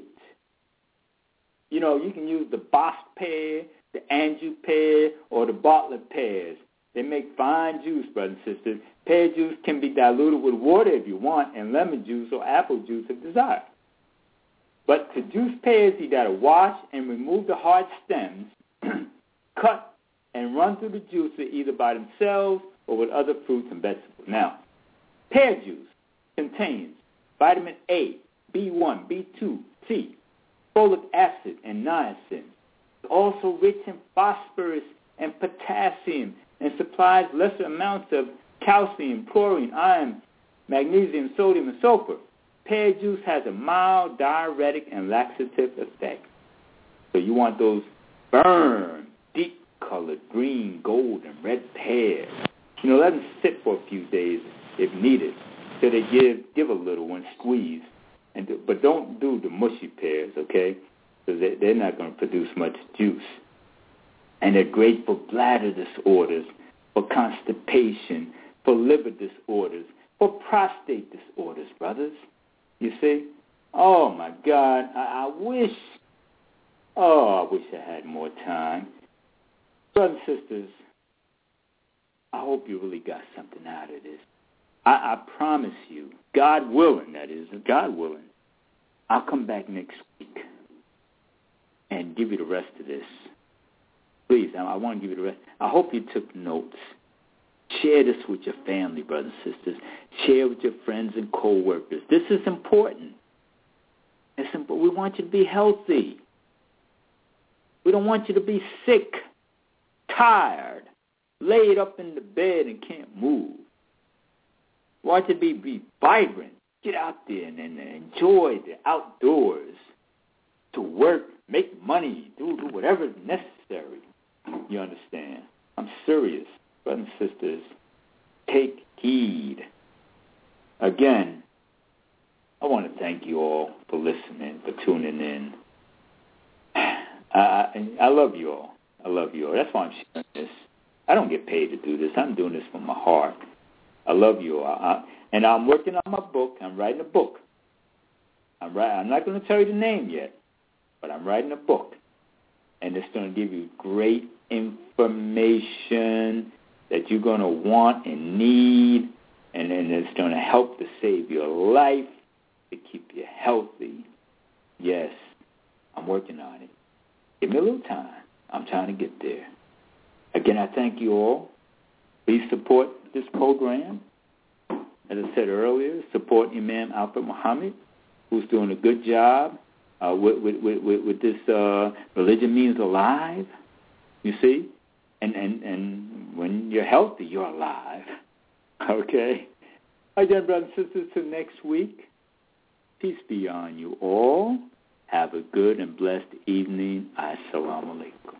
You know, you can use the Bosc pear, the Anjou pear, or the Bartlett pears. They make fine juice, brothers and sisters. Pear juice can be diluted with water if you want, and lemon juice or apple juice if desired. But to juice pears, you got to wash and remove the hard stems, cut and run through the juicer either by themselves or with other fruits and vegetables. Now, pear juice contains vitamin A, B one, B two, C, folic acid, and niacin. It's also rich in phosphorus and potassium and supplies lesser amounts of calcium, chlorine, iron, magnesium, sodium, and sulfur. Pear juice has a mild diuretic and laxative effect. So you want those firm, deep-colored green, gold, and red pears. You know, let them sit for a few days if needed, so they give give a little one squeeze. And do, but don't do the mushy pears, okay? Because they, they're not going to produce much juice. And they're great for bladder disorders, for constipation, for liver disorders, for prostate disorders, brothers. You see? Oh, my God. I, I wish, oh, I wish I had more time. Brothers and sisters, I hope you really got something out of this. I, I promise you, God willing, that is, God willing, I'll come back next week and give you the rest of this. Please, I, I want to give you the rest. I hope you took notes. Share this with your family, brothers and sisters. Share with your friends and co-workers. This is important. It's important. We want you to be healthy. We don't want you to be sick, tired, laid up in the bed and can't move. We want you to be, be vibrant. Get out there and, and enjoy the outdoors. To work, make money, do, do whatever is necessary. You understand? I'm serious. Brothers and sisters, take heed. Again, I want to thank you all for listening, for tuning in. I, I love you all. I love you all. That's why I'm sharing this. I don't get paid to do this. I'm doing this from my heart. I love you all. I, and I'm working on my book. I'm writing a book. I'm, write, I'm not going to tell you the name yet, but I'm writing a book. And it's going to give you great information that you're going to want and need, and then it's going to help to save your life, to keep you healthy. Yes, I'm working on it. Give me a little time. I'm trying to get there. Again, I thank you all. Please support this program. As I said earlier, support Imam Alfred Muhammad, who's doing a good job uh, with, with, with, with this uh, Religion Means Alive, you see? And, and, and when you're healthy, you're alive. Okay? Again, brothers and sisters, till next week, peace be on you all. Have a good and blessed evening. Assalamu alaikum.